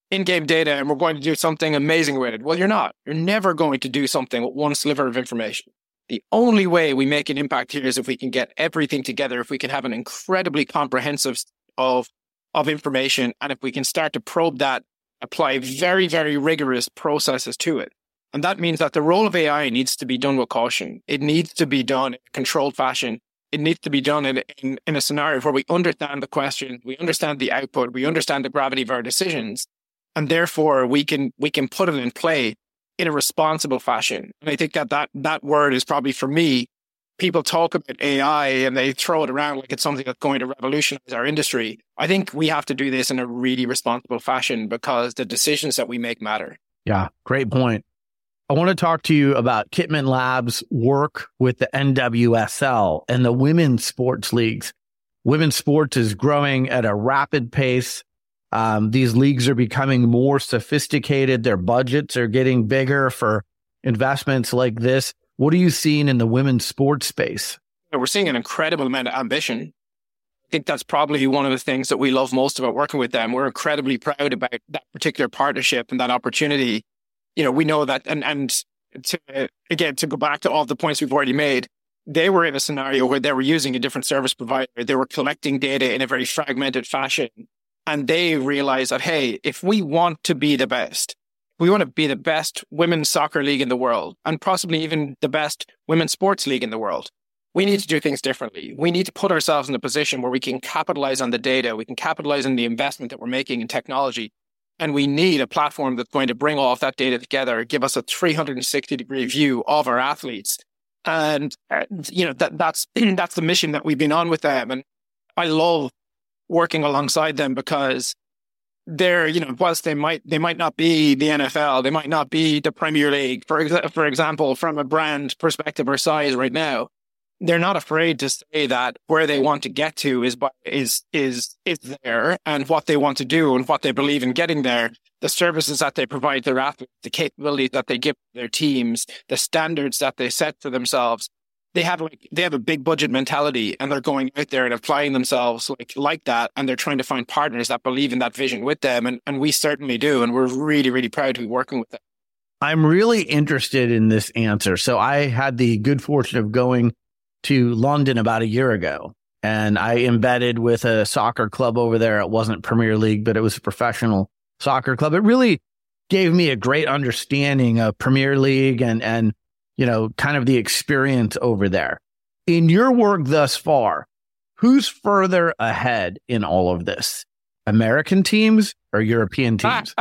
in-game data and we're going to do something amazing with it. Well, you're not. You're never going to do something with one sliver of information. The only way we make an impact here is if we can get everything together, if we can have an incredibly comprehensive of, of information, and if we can start to probe that, apply very, very rigorous processes to it. And that means that the role of A I needs to be done with caution. It needs to be done in a controlled fashion. It needs to be done in, in, in a scenario where we understand the question, we understand the output, we understand the gravity of our decisions, and therefore we can we can put it in play in a responsible fashion. And I think that that, that word is probably, for me, people talk about A I and they throw it around like it's something that's going to revolutionize our industry. I think we have to do this in a really responsible fashion because the decisions that we make matter. Yeah, great point. I want to talk to you about Kitman Labs' work with the N W S L and the women's sports leagues. Women's sports is growing at a rapid pace. Um, these leagues are becoming more sophisticated. Their budgets are getting bigger for investments like this. What are you seeing in the women's sports space? We're seeing an incredible amount of ambition. I think that's probably one of the things that we love most about working with them. We're incredibly proud about that particular partnership and that opportunity. You know, we know that, and, and to, again, to go back to all the points we've already made, they were in a scenario where they were using a different service provider. They were collecting data in a very fragmented fashion. And they realized that, hey, if we want to be the best, we want to be the best women's soccer league in the world, and possibly even the best women's sports league in the world, we need to do things differently. We need to put ourselves in a position where we can capitalize on the data, we can capitalize on the investment that we're making in technology. And we need a platform that's going to bring all of that data together, give us a three hundred sixty degree view of our athletes. And, uh, you know, that that's that's the mission that we've been on with them. And I love working alongside them because they're, you know, whilst they might they might not be the N F L, they might not be the Premier League, for, exa- for example, from a brand perspective or size right now, they're not afraid to say that where they want to get to is is is is there, and what they want to do and what they believe in getting there, the services that they provide their athletes, the capabilities that they give their teams, the standards that they set for themselves. They have like they have a big budget mentality, and they're going out there and applying themselves like like that, and they're trying to find partners that believe in that vision with them, and and we certainly do, and we're really really proud to be working with them. I'm really interested in this answer. So I had the good fortune of going to London about a year ago, and I embedded with a soccer club over there. It wasn't Premier League, but it was a professional soccer club. It really gave me a great understanding of Premier League and and you know, kind of the experience over there. In your work thus far, who's further ahead in all of this? American teams or European teams?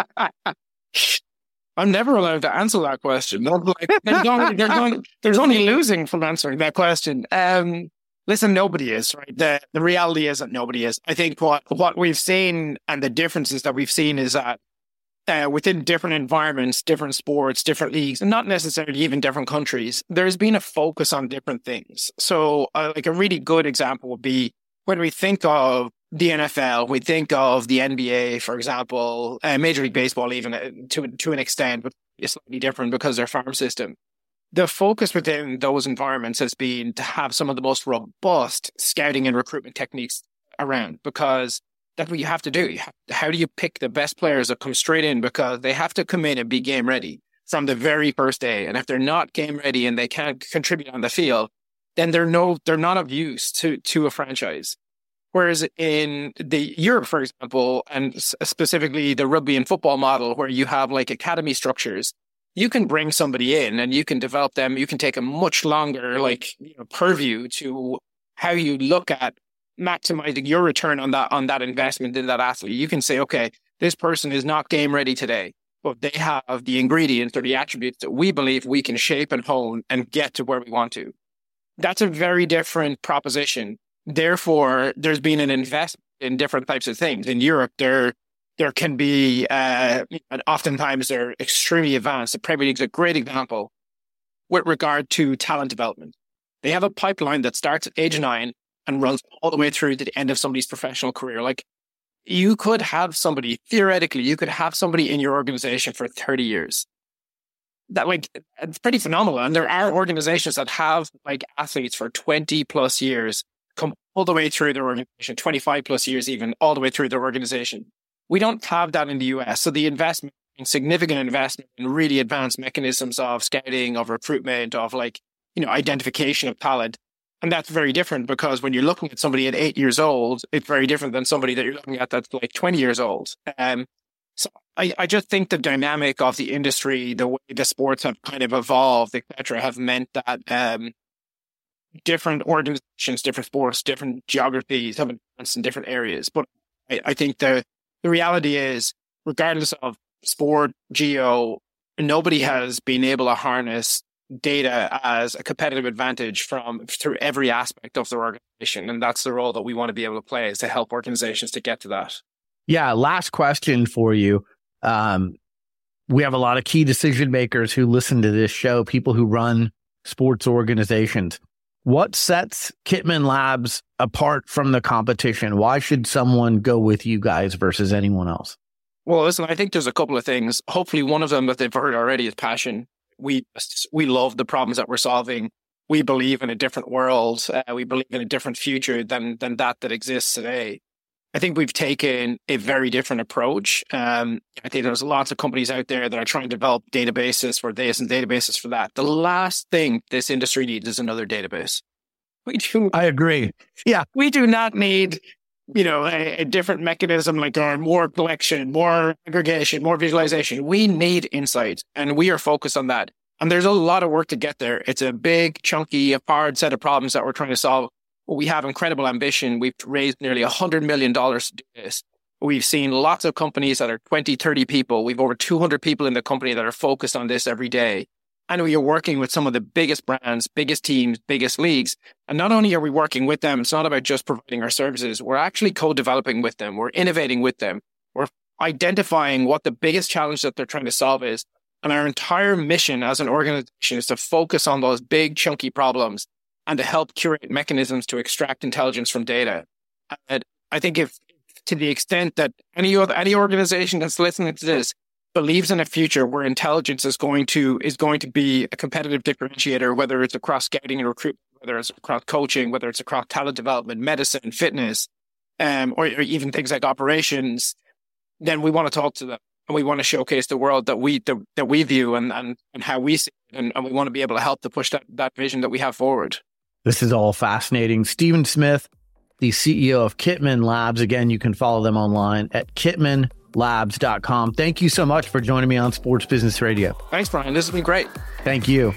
I'm never allowed to answer that question. They're like, they're going, they're going, there's only losing from answering that question. Um, listen, nobody is, right? The the reality is that nobody is. I think what, what we've seen and the differences that we've seen is that Uh, within different environments, different sports, different leagues, and not necessarily even different countries, there's been a focus on different things. So uh, like a really good example would be when we think of the N F L, we think of the N B A, for example, uh, Major League Baseball even uh, to, to an extent, but it's slightly different because their farm system. The focus within those environments has been to have some of the most robust scouting and recruitment techniques around, because that's what you have to do. You have, how do you pick the best players that come straight in? Because they have to come in and be game ready from the very first day. And if they're not game ready and they can't contribute on the field, then they're no, they're not of use to, to a franchise. Whereas in the Europe, for example, and specifically the rugby and football model, where you have like academy structures, you can bring somebody in and you can develop them. You can take a much longer, like, you know, purview to how you look at maximizing your return on that on that investment in that athlete. You can say, okay, this person is not game ready today, but they have the ingredients or the attributes that we believe we can shape and hone and get to where we want to. That's a very different proposition. Therefore, there's been an investment in different types of things. In Europe, there there can be, uh, and oftentimes they're extremely advanced. The Premier League is a great example with regard to talent development. They have a pipeline that starts at age nine and runs all the way through to the end of somebody's professional career. Like, you could have somebody, theoretically, you could have somebody in your organization for thirty years. That, like, it's pretty phenomenal. And there are organizations that have, like, athletes for twenty plus years come all the way through their organization, twenty-five plus years even, all the way through their organization. We don't have that in the U S. So the investment, significant investment in really advanced mechanisms of scouting, of recruitment, of like, you know, identification of talent. And that's very different because when you're looking at somebody at eight years old, it's very different than somebody that you're looking at that's like twenty years old. Um, so I, I just think the dynamic of the industry, the way the sports have kind of evolved, et cetera, have meant that um, different organizations, different sports, different geographies have advanced in different areas. But I, I think the the reality is, regardless of sport, geo, nobody has been able to harness data as a competitive advantage from through every aspect of their organization. And that's the role that we want to be able to play, is to help organizations to get to that. Yeah. Last question for you. Um, we have a lot of key decision makers who listen to this show, people who run sports organizations. What sets Kitman Labs apart from the competition? Why should someone go with you guys versus anyone else? Well, listen, I think there's a couple of things. Hopefully one of them that they've heard already is passion. We we love the problems that we're solving. We believe in a different world. Uh, we believe in a different future than than that that exists today. I think we've taken a very different approach. Um, I think there's lots of companies out there that are trying to develop databases for this and databases for that. The last thing this industry needs is another database. We do. I agree. Yeah. We do not need, you know, a, a different mechanism like our more collection, more aggregation, more visualization. We need insight, and we are focused on that. And there's a lot of work to get there. It's a big, chunky, hard set of problems that we're trying to solve. We have incredible ambition. We've raised nearly one hundred million dollars to do this. We've seen lots of companies that are twenty, thirty people. We've over two hundred people in the company that are focused on this every day. And we are working with some of the biggest brands, biggest teams, biggest leagues. And not only are we working with them, it's not about just providing our services. We're actually co-developing with them. We're innovating with them. We're identifying what the biggest challenge that they're trying to solve is. And our entire mission as an organization is to focus on those big, chunky problems and to help curate mechanisms to extract intelligence from data. And I think if, to the extent that any other, any organization that's listening to this believes in a future where intelligence is going to is going to be a competitive differentiator, whether it's across scouting and recruitment, whether it's across coaching, whether it's across talent development, medicine, fitness, um, or, or even things like operations, then we want to talk to them and we want to showcase the world that we that, that we view and, and and how we see it, and, and we want to be able to help to push that that vision that we have forward. This is all fascinating. Steven Smith, the C E O of Kitman Labs. Again, you can follow them online at kitman labs dot com. Thank you so much for joining me on Sports Business Radio. Thanks, Brian. This has been great. Thank you.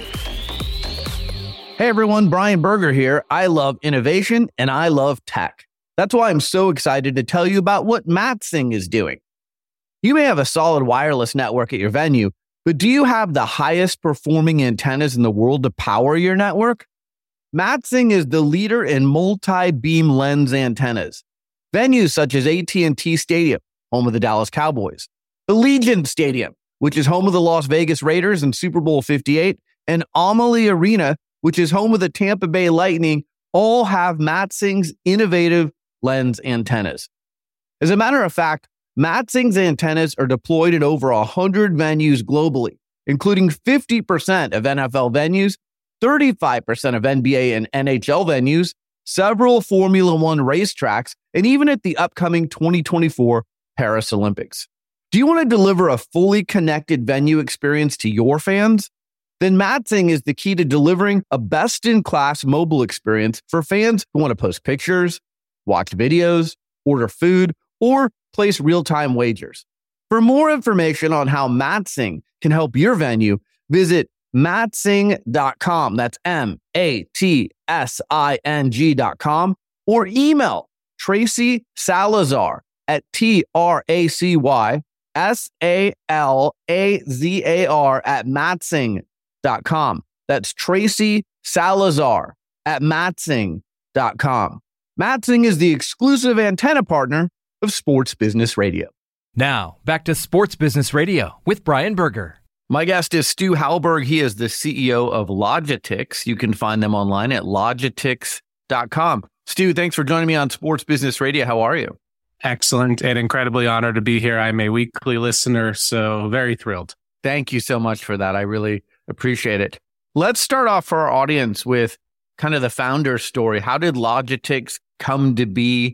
Hey, everyone. Brian Berger here. I love innovation and I love tech. That's why I'm so excited to tell you about what MatSing is doing. You may have a solid wireless network at your venue, but do you have the highest performing antennas in the world to power your network? MatSing is the leader in multi-beam lens antennas. Venues such as A T and T Stadium, home of the Dallas Cowboys, Allegiant Stadium, which is home of the Las Vegas Raiders and Super Bowl fifty-eight, and Amalie Arena, which is home of the Tampa Bay Lightning, all have MatSing's innovative lens antennas. As a matter of fact, MatSing's antennas are deployed in over one hundred venues globally, including fifty percent of N F L venues, thirty-five percent of N B A and N H L venues, several Formula One racetracks, and even at the upcoming twenty twenty-four Paris Olympics. Do you want to deliver a fully connected venue experience to your fans? Then MatSing is the key to delivering a best-in-class mobile experience for fans who want to post pictures, watch videos, order food, or place real-time wagers. For more information on how MatSing can help your venue, visit matsing dot com. That's M A T S I N G dot com, or email Tracy Salazar at T R A C Y S A L A Z A R at matsing dot com. That's Tracy Salazar at matsing dot com. MatSing is the exclusive antenna partner of Sports Business Radio. Now, back to Sports Business Radio with Brian Berger. My guest is Stu Halberg. He is the C E O of Logitix. You can find them online at logitix dot com. Stu, thanks for joining me on Sports Business Radio. How are you? Excellent, and incredibly honored to be here. I'm a weekly listener, so very thrilled. Thank you so much for that. I really appreciate it. Let's start off for our audience with kind of the founder story. How did Logitix come to be,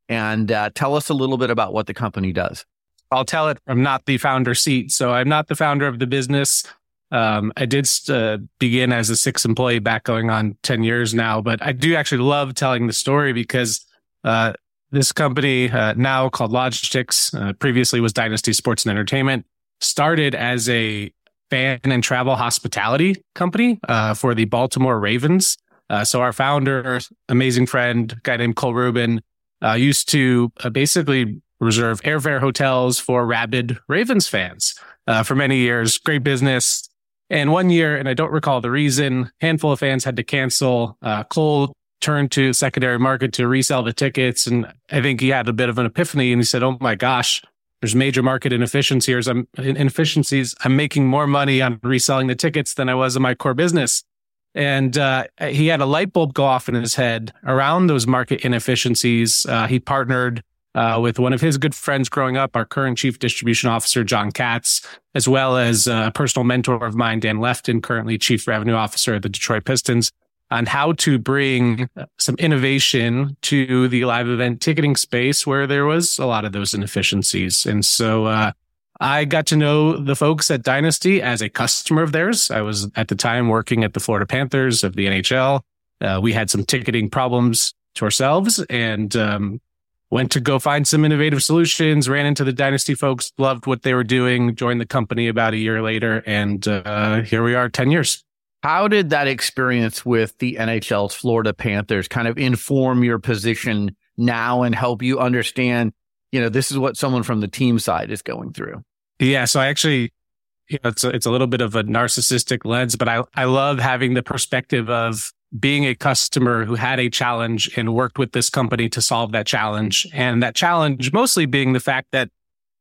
and uh, tell us a little bit about what the company does. I'll tell it. I'm not the founder seat, so I'm not the founder of the business. Um, I did uh, begin as a sixth employee back going on ten years now, but I do actually love telling the story because uh, this company, uh, now called Logitix, uh, previously was Dynasty Sports and Entertainment, started as a fan and travel hospitality company uh, for the Baltimore Ravens. Uh, so our founder, amazing friend, a guy named Cole Rubin, uh, used to uh, basically reserve airfare hotels for rabid Ravens fans uh, for many years. Great business. And one year, and I don't recall the reason, handful of fans had to cancel. Uh, Cole turned to secondary market to resell the tickets. And I think he had a bit of an epiphany and he said, oh my gosh, there's major market inefficiencies. I'm inefficiencies. I'm making more money on reselling the tickets than I was in my core business. And uh, he had a light bulb go off in his head around those market inefficiencies. Uh, he partnered uh, with one of his good friends growing up, our current chief distribution officer, John Katz, as well as a personal mentor of mine, Dan Lefton, currently chief revenue officer at the Detroit Pistons, on how to bring some innovation to the live event ticketing space where there was a lot of those inefficiencies. And so uh, I got to know the folks at Dynasty as a customer of theirs. I was at the time working at the Florida Panthers of the N H L. Uh, we had some ticketing problems to ourselves and um, went to go find some innovative solutions, ran into the Dynasty folks, loved what they were doing, joined the company about a year later. And uh, here we are ten years. How did that experience with the N H L's Florida Panthers kind of inform your position now and help you understand, you know, this is what someone from the team side is going through? Yeah. So I actually, you know, it's a, it's a little bit of a narcissistic lens, but I, I love having the perspective of being a customer who had a challenge and worked with this company to solve that challenge. And that challenge mostly being the fact that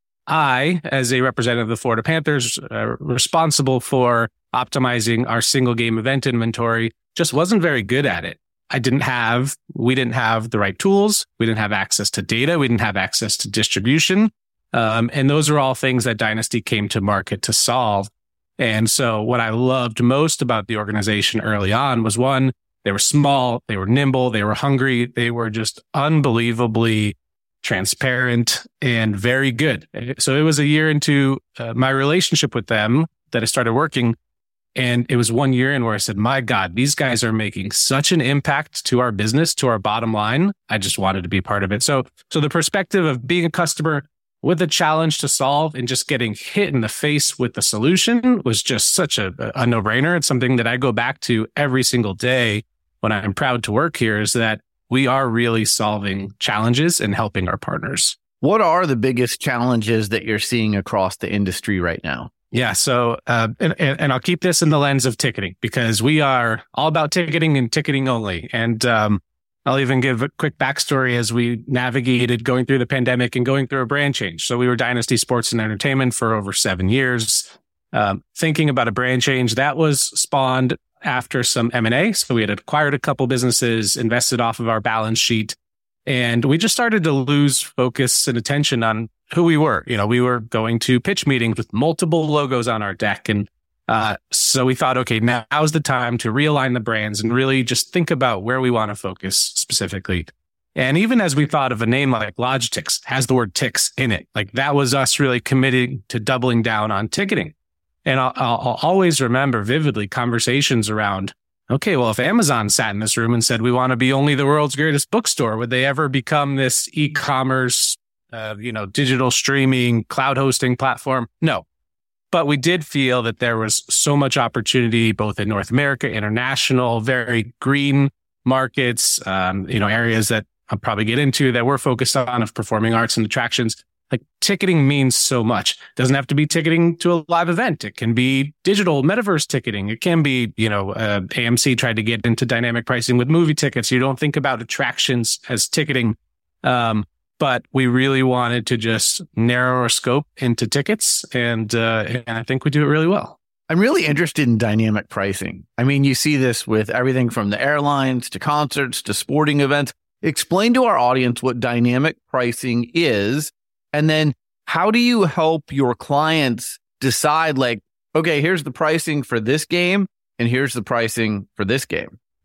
I, as a representative of the Florida Panthers, uh, responsible for optimizing our single game event inventory, just wasn't very good at it. I didn't have, we didn't have the right tools. We didn't have access to data. We didn't have access to distribution. Um, and those are all things that Dynasty came to market to solve. And so what I loved most about the organization early on was, one, they were small, they were nimble, they were hungry, they were just unbelievably transparent and very good. So it was a year into uh, my relationship with them that I started working. And it was one year in where I said, my God, these guys are making such an impact to our business, to our bottom line. I just wanted to be part of it. So, so the perspective of being a customer with a challenge to solve and just getting hit in the face with the solution was just such a, a no-brainer. It's something that I go back to every single day when I'm proud to work here, is that we are really solving challenges and helping our partners. What are the biggest challenges that you're seeing across the industry right now? Yeah. So, uh, and, and I'll keep this in the lens of ticketing because we are all about ticketing and ticketing only. And um, I'll even give a quick backstory as we navigated going through the pandemic and going through a brand change. So we were Dynasty Sports and Entertainment for over seven years. Um, thinking about a brand change that was spawned after some M and A. So we had acquired a couple businesses, invested off of our balance sheet, and we just started to lose focus and attention on who we were. You know, we were going to pitch meetings with multiple logos on our deck. And uh, so we thought, okay, now's the time to realign the brands and really just think about where we want to focus specifically. And even as we thought of a name like Logitix, has the word Tix in it, like that was us really committing to doubling down on ticketing. And I'll, I'll always remember vividly conversations around, okay, well, if Amazon sat in this room and said, we want to be only the world's greatest bookstore, would they ever become this e-commerce, uh, you know, digital streaming, cloud hosting platform? No. But we did feel that there was so much opportunity, both in North America, international, very green markets, um, you know, areas that I'll probably get into that we're focused on of performing arts and attractions. Like ticketing means so much. It doesn't have to be ticketing to a live event. It can be digital metaverse ticketing. It can be, you know, uh, A M C tried to get into dynamic pricing with movie tickets. You don't think about attractions as ticketing. Um, but we really wanted to just narrow our scope into tickets. And, uh, and I think we do it really well. I'm really interested in dynamic pricing. I mean, you see this with everything from the airlines to concerts to sporting events. Explain to our audience what dynamic pricing is. And then how do you help your clients decide, like, okay, here's the pricing for this game and here's the pricing for this game?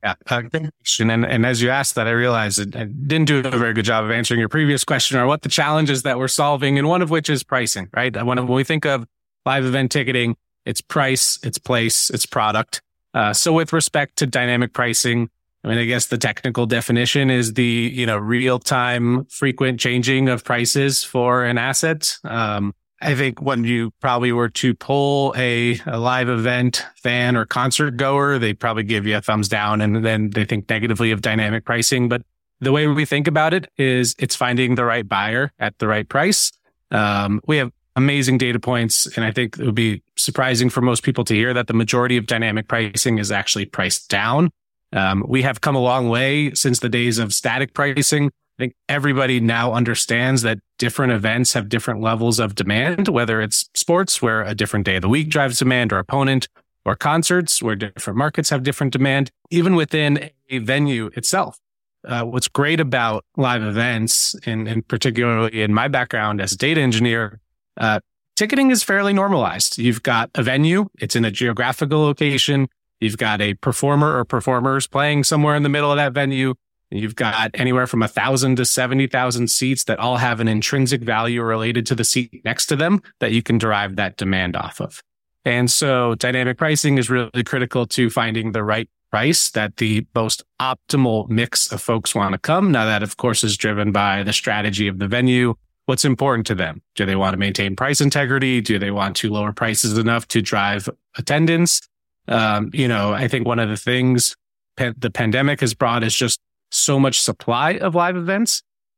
Yeah, uh, great question. And, and as you asked that, I realized that I didn't do a very good job of answering your previous question or what the challenges that we're solving, and one of which is pricing, right? When, when we think of live event ticketing, it's price, it's place, it's product. Uh, so with respect to dynamic pricing, I mean, I guess the technical definition is the, you know, real-time frequent changing of prices for an asset. Um, I think when you probably were to poll a, a live event fan or concert goer, they probably give you a thumbs down, and then they think negatively of dynamic pricing. But the way we think about it is it's finding the right buyer at the right price. Um, we have amazing data points, and I think it would be surprising for most people to hear that the majority of dynamic pricing is actually priced down. Um, we have come a long way since the days of static pricing. I think everybody now understands that different events have different levels of demand, whether it's sports, where a different day of the week drives demand, or opponent, or concerts, where different markets have different demand, even within a venue itself. Uh, what's great about live events, and, and particularly in my background as a data engineer, uh, ticketing is fairly normalized. You've got a venue, it's in a geographical location, you've got a performer or performers playing somewhere in the middle of that venue. You've got anywhere from one thousand to seventy thousand seats that all have an intrinsic value related to the seat next to them that you can derive that demand off of. And so dynamic pricing is really critical to finding the right price that the most optimal mix of folks want to come. Now, that, of course, is driven by the strategy of the venue. What's important to them? Do they want to maintain price integrity? Do they want to lower prices enough to drive attendance? Um, you know, I think one of the things pa- the pandemic has brought is just so much supply of live events.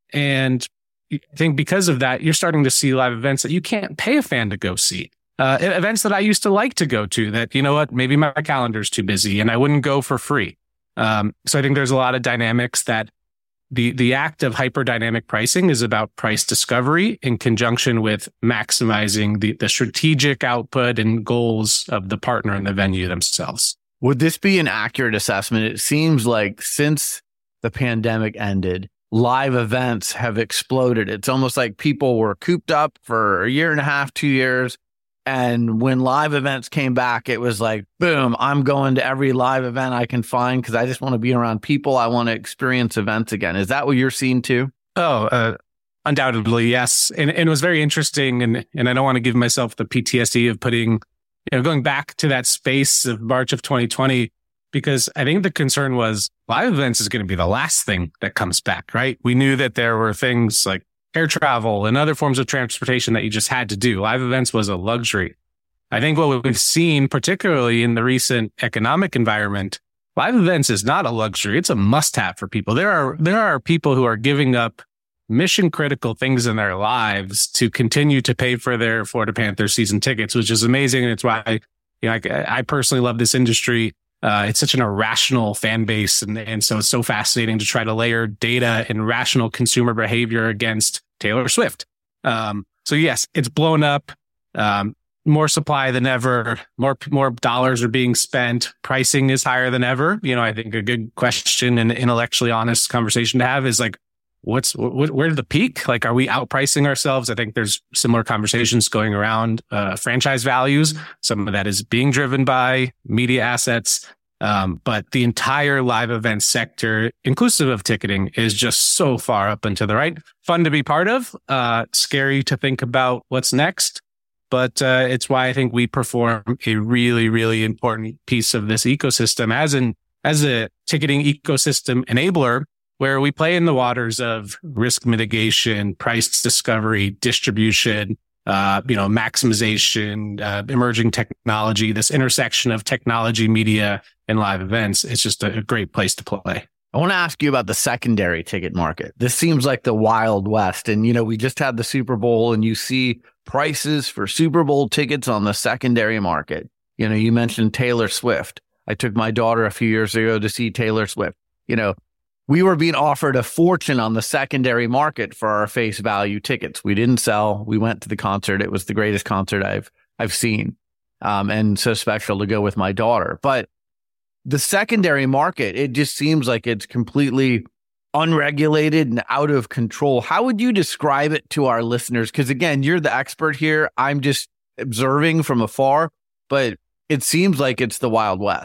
And I think because of that, you're starting to see live events that you can't pay a fan to go see. Uh, events that I used to like to go to that, you know what, maybe my calendar's too busy and I wouldn't go for free. Um, so I think there's a lot of dynamics that the, the act of hyperdynamic pricing is about price discovery in conjunction with maximizing the, the strategic output and goals of the partner and the venue themselves. Would this be an accurate assessment? It seems like since the pandemic ended, live events have exploded. It's almost like people were cooped up for a year and a half, two years. And when live events came back, it was like, boom, I'm going to every live event I can find because I just want to be around people. I want to experience events again. Is that what you're seeing too? Oh, uh, undoubtedly, yes. And, and it was very interesting. And, and I don't want to give myself the P T S D of putting, you know, going back to that space of March of twenty twenty, because I think the concern was live events is going to be the last thing that comes back, right? We knew that there were things like air travel and other forms of transportation that you just had to do. Live events was a luxury. I think what we've seen, particularly in the recent economic environment, live events is not a luxury. It's a must-have for people. There are there are people who are giving up mission-critical things in their lives to continue to pay for their Florida Panthers season tickets, which is amazing. And it's why, you know, I, I personally love this industry. Uh, it's such an irrational fan base. And, and so it's so fascinating to try to layer data and rational consumer behavior against Taylor Swift. Um, so yes, it's blown up, um, more supply than ever, more, more dollars are being spent. Pricing is higher than ever. You know, I think a good question and intellectually honest conversation to have is like, what's, what, where's the peak? Like, are we outpricing ourselves? I think there's similar conversations going around, uh, franchise values. Some of that is being driven by media assets. Um, but the entire live event sector, inclusive of ticketing, is just so far up and to the right. Fun to be part of, uh, scary to think about what's next. But uh, it's why I think we perform a really, really important piece of this ecosystem as an as a ticketing ecosystem enabler, where we play in the waters of risk mitigation, price discovery, distribution, uh, you know, maximization, uh, emerging technology, this intersection of technology, media, and live events. It's just a great place to play. I want to ask you about the secondary ticket market. This seems like the Wild West. And, you know, we just had the Super Bowl and you see prices for Super Bowl tickets on the secondary market. You know, you mentioned Taylor Swift. I took my daughter a few years ago to see Taylor Swift. You know, we were being offered a fortune on the secondary market for our face value tickets. We didn't sell. We went to the concert. It was the greatest concert I've I've seen, um, and so special to go with my daughter. But the secondary market, it just seems like it's completely unregulated and out of control. How would you describe it to our listeners? Because again, you're the expert here. I'm just observing from afar, but it seems like it's the Wild West.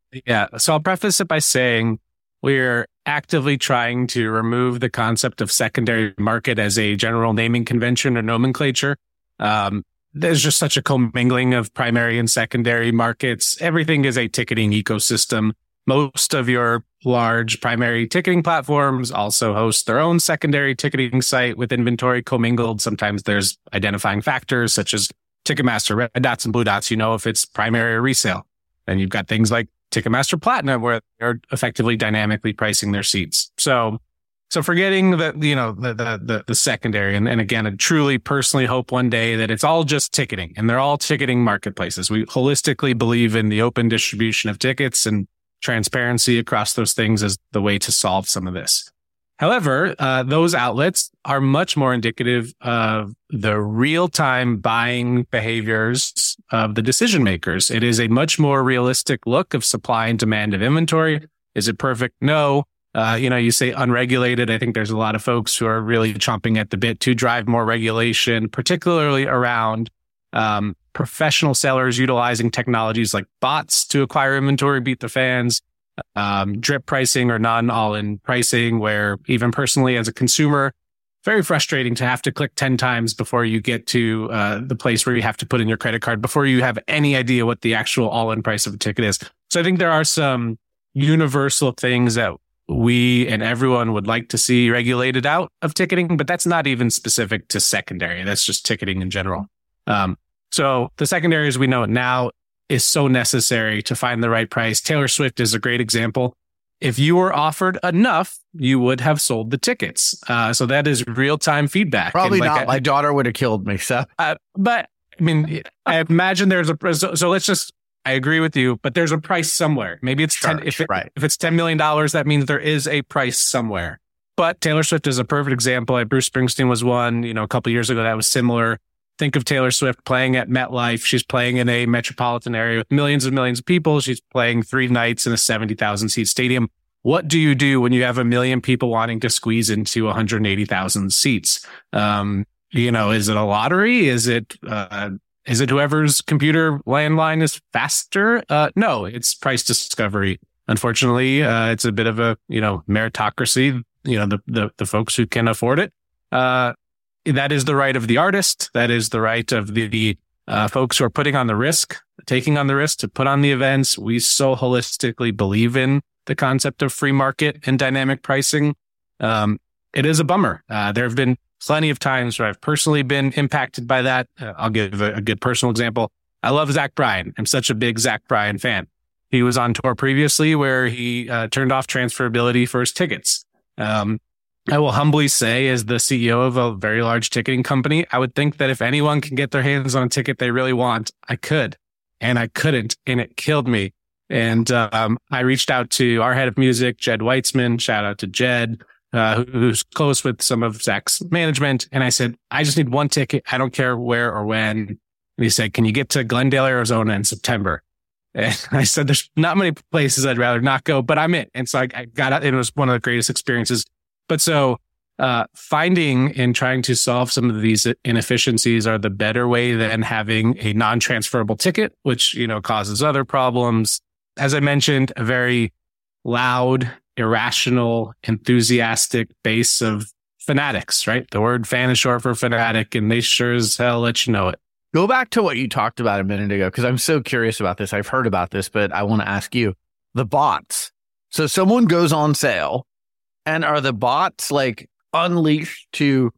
Yeah. So I'll preface it by saying we're actively trying to remove the concept of secondary market as a general naming convention or nomenclature. Um, there's just such a commingling of primary and secondary markets. Everything is a ticketing ecosystem. Most of your large primary ticketing platforms also host their own secondary ticketing site with inventory commingled. Sometimes there's identifying factors such as Ticketmaster, red dots and blue dots. You know if it's primary or resale. Then you've got things like Ticketmaster Platinum, where they're effectively dynamically pricing their seats. So, so forgetting the, you know, the, the, the, the secondary. And, and again, I truly personally hope one day that it's all just ticketing and they're all ticketing marketplaces. We holistically believe in the open distribution of tickets, and transparency across those things as the way to solve some of this. However, uh, those outlets are much more indicative of the real-time buying behaviors of the decision makers. It is a much more realistic look of supply and demand of inventory. Is it perfect? No. Uh, you know, you say unregulated. I think there's a lot of folks who are really chomping at the bit to drive more regulation, particularly around um, professional sellers utilizing technologies like bots to acquire inventory, beat the fans. Um, drip pricing or non-all-in pricing, where even personally as a consumer, very frustrating to have to click ten times before you get to uh, the place where you have to put in your credit card before you have any idea what the actual all-in price of a ticket is. So I think there are some universal things that we and everyone would like to see regulated out of ticketing, but that's not even specific to secondary. That's just ticketing in general. Um, so the secondary as we know it now is so necessary to find the right price. Taylor Swift is a great example. If you were offered enough, you would have sold the tickets. Uh, so that is real-time feedback. Probably like not. I, My daughter would have killed me, Seth. Uh, but I mean, I imagine there's a, so, so let's just, I agree with you, but there's a price somewhere. Maybe it's Sure, ten, if, it, right. if it's ten million dollars, that means there is a price somewhere. But Taylor Swift is a perfect example. Bruce Springsteen was one, you know, a couple of years ago that was similar. Think of Taylor Swift playing at MetLife. She's playing in a metropolitan area with millions and millions of people. She's playing three nights in a seventy thousand seat stadium. What do you do when you have a million people wanting to squeeze into one hundred eighty thousand seats? Um, you know, is it a lottery? Is it, uh, is it whoever's computer landline is faster? Uh, no, it's price discovery. Unfortunately, uh, it's a bit of a, you know, meritocracy, you know, the, the, the folks who can afford it. Uh, That is the right of the artist. That is the right of the, the uh, folks who are putting on the risk, taking on the risk to put on the events. We so holistically believe in the concept of free market and dynamic pricing. Um, it is a bummer. Uh, there have been plenty of times where I've personally been impacted by that. Uh, I'll give a, a good personal example. I love Zach Bryan. I'm such a big Zach Bryan fan. He was on tour previously where he uh, turned off transferability for his tickets. Um, I will humbly say, as the C E O of a very large ticketing company, I would think that if anyone can get their hands on a ticket they really want, I could. And I couldn't, and it killed me. And um, I reached out to our head of music, Jed Weitzman. Shout out to Jed, uh, who's close with some of Zach's management. And I said, I just need one ticket. I don't care where or when. And he said, can you get to Glendale, Arizona in September? And I said, there's not many places I'd rather not go, but I'm in. And so I, I got out, and it was one of the greatest experiences. But so uh, finding and trying to solve some of these inefficiencies are the better way than having a non-transferable ticket, which, you know, causes other problems. As I mentioned, a very loud, irrational, enthusiastic base of fanatics, right? The word fan is short for fanatic, and they sure as hell let you know it. Go back to what you talked about a minute ago, because I'm so curious about this. I've heard about this, but I want to ask you. The bots. So someone goes on sale, and are the bots like unleashed to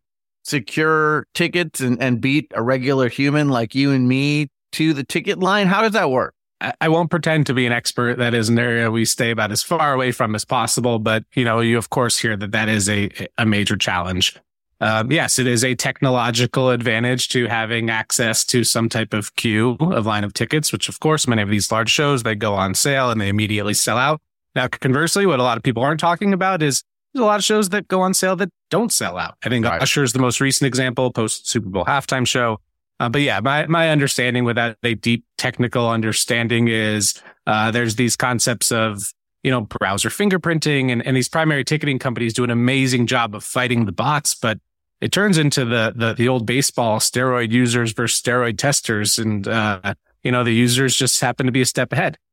secure tickets and, and beat a regular human like you and me to the ticket line? How does that work? I, I won't pretend to be an expert. That is an area we stay about as far away from as possible. But, you know, you of course hear that that is a, a major challenge. Um, yes, it is a technological advantage to having access to some type of queue of line of tickets, which of course, many of these large shows, they go on sale and they immediately sell out. Now, conversely, what a lot of people aren't talking about is there's a lot of shows that go on sale that don't sell out. I think right. Usher is the most recent example, post Super Bowl halftime show. Uh, but yeah, my, my understanding without a deep technical understanding is uh, there's these concepts of, you know, browser fingerprinting, and, and these primary ticketing companies do an amazing job of fighting the bots, but it turns into the, the, the old baseball steroid users versus steroid testers. And, uh, you know, the users just happen to be a step ahead.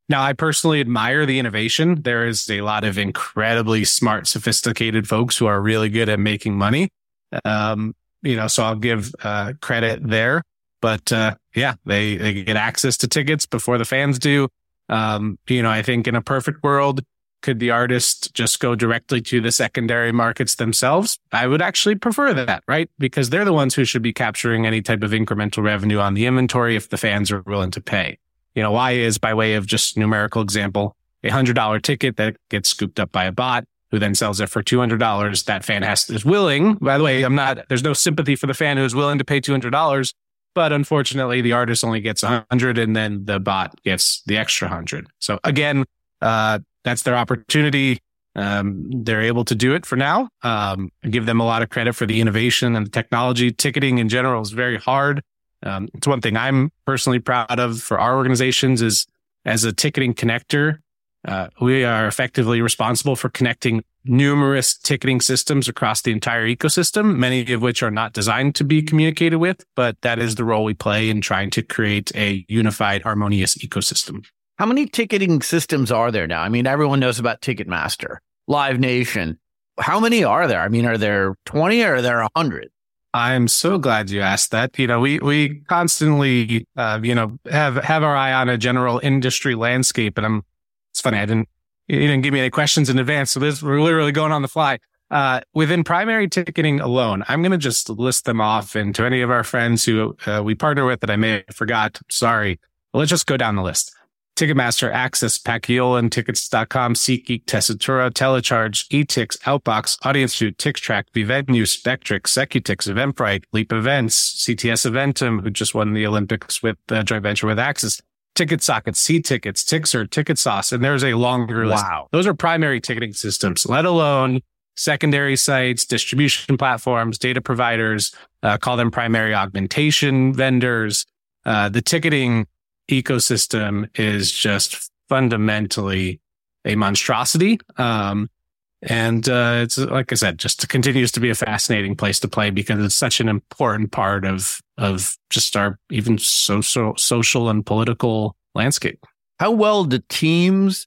Now, I personally admire the innovation. There is a lot of incredibly smart, sophisticated folks who are really good at making money. Um, you know, so I'll give uh, credit there. But uh, yeah, they, they get access to tickets before the fans do. Um, you know, I think in a perfect world, could the artist just go directly to the secondary markets themselves? I would actually prefer that, right? Because they're the ones who should be capturing any type of incremental revenue on the inventory if the fans are willing to pay. You know, why is, by way of just numerical example, a one hundred dollars ticket that gets scooped up by a bot who then sells it for two hundred dollars. That fan has is willing, by the way, I'm not, there's no sympathy for the fan who is willing to pay two hundred dollars, but unfortunately the artist only gets one hundred and then the bot gets the extra one hundred. So again, uh, that's their opportunity. Um, they're able to do it for now. Um, I give them a lot of credit for the innovation and the technology. Ticketing in general is very hard. Um, it's one thing I'm personally proud of for our organizations is as a ticketing connector, uh, we are effectively responsible for connecting numerous ticketing systems across the entire ecosystem, many of which are not designed to be communicated with, but that is the role we play in trying to create a unified, harmonious ecosystem. How many ticketing systems are there now? I mean, everyone knows about Ticketmaster, Live Nation. How many are there? I mean, are there twenty or are there one hundred? I'm so glad you asked that. You know, we we constantly, uh, you know, have have our eye on a general industry landscape, and I'm. It's funny, I didn't. You didn't give me any questions in advance, so this we're literally going on the fly. Uh, within primary ticketing alone, I'm going to just list them off, and to any of our friends who uh, we partner with that I may have forgot, sorry. But let's just go down the list. Ticketmaster, Access, Paciolan, Tickets dot com, SeatGeek, Tessitura, Telecharge, eTix, Outbox, AudienceView, TixTrack, Vvenue, Spectrix, Secutix, Eventbrite, Leap Events, C T S Eventum, who just won the Olympics with a uh, joint venture with Access, TicketSocket, C-Tickets, Tixer, TicketSauce, and there's a longer list. Wow. Those are primary ticketing systems, let alone secondary sites, distribution platforms, data providers, uh, call them primary augmentation vendors. Uh, the ticketing ecosystem is just fundamentally a monstrosity. Um, and uh, it's, like I said, just continues to be a fascinating place to play because it's such an important part of of just our even social, social and political landscape. How well do teams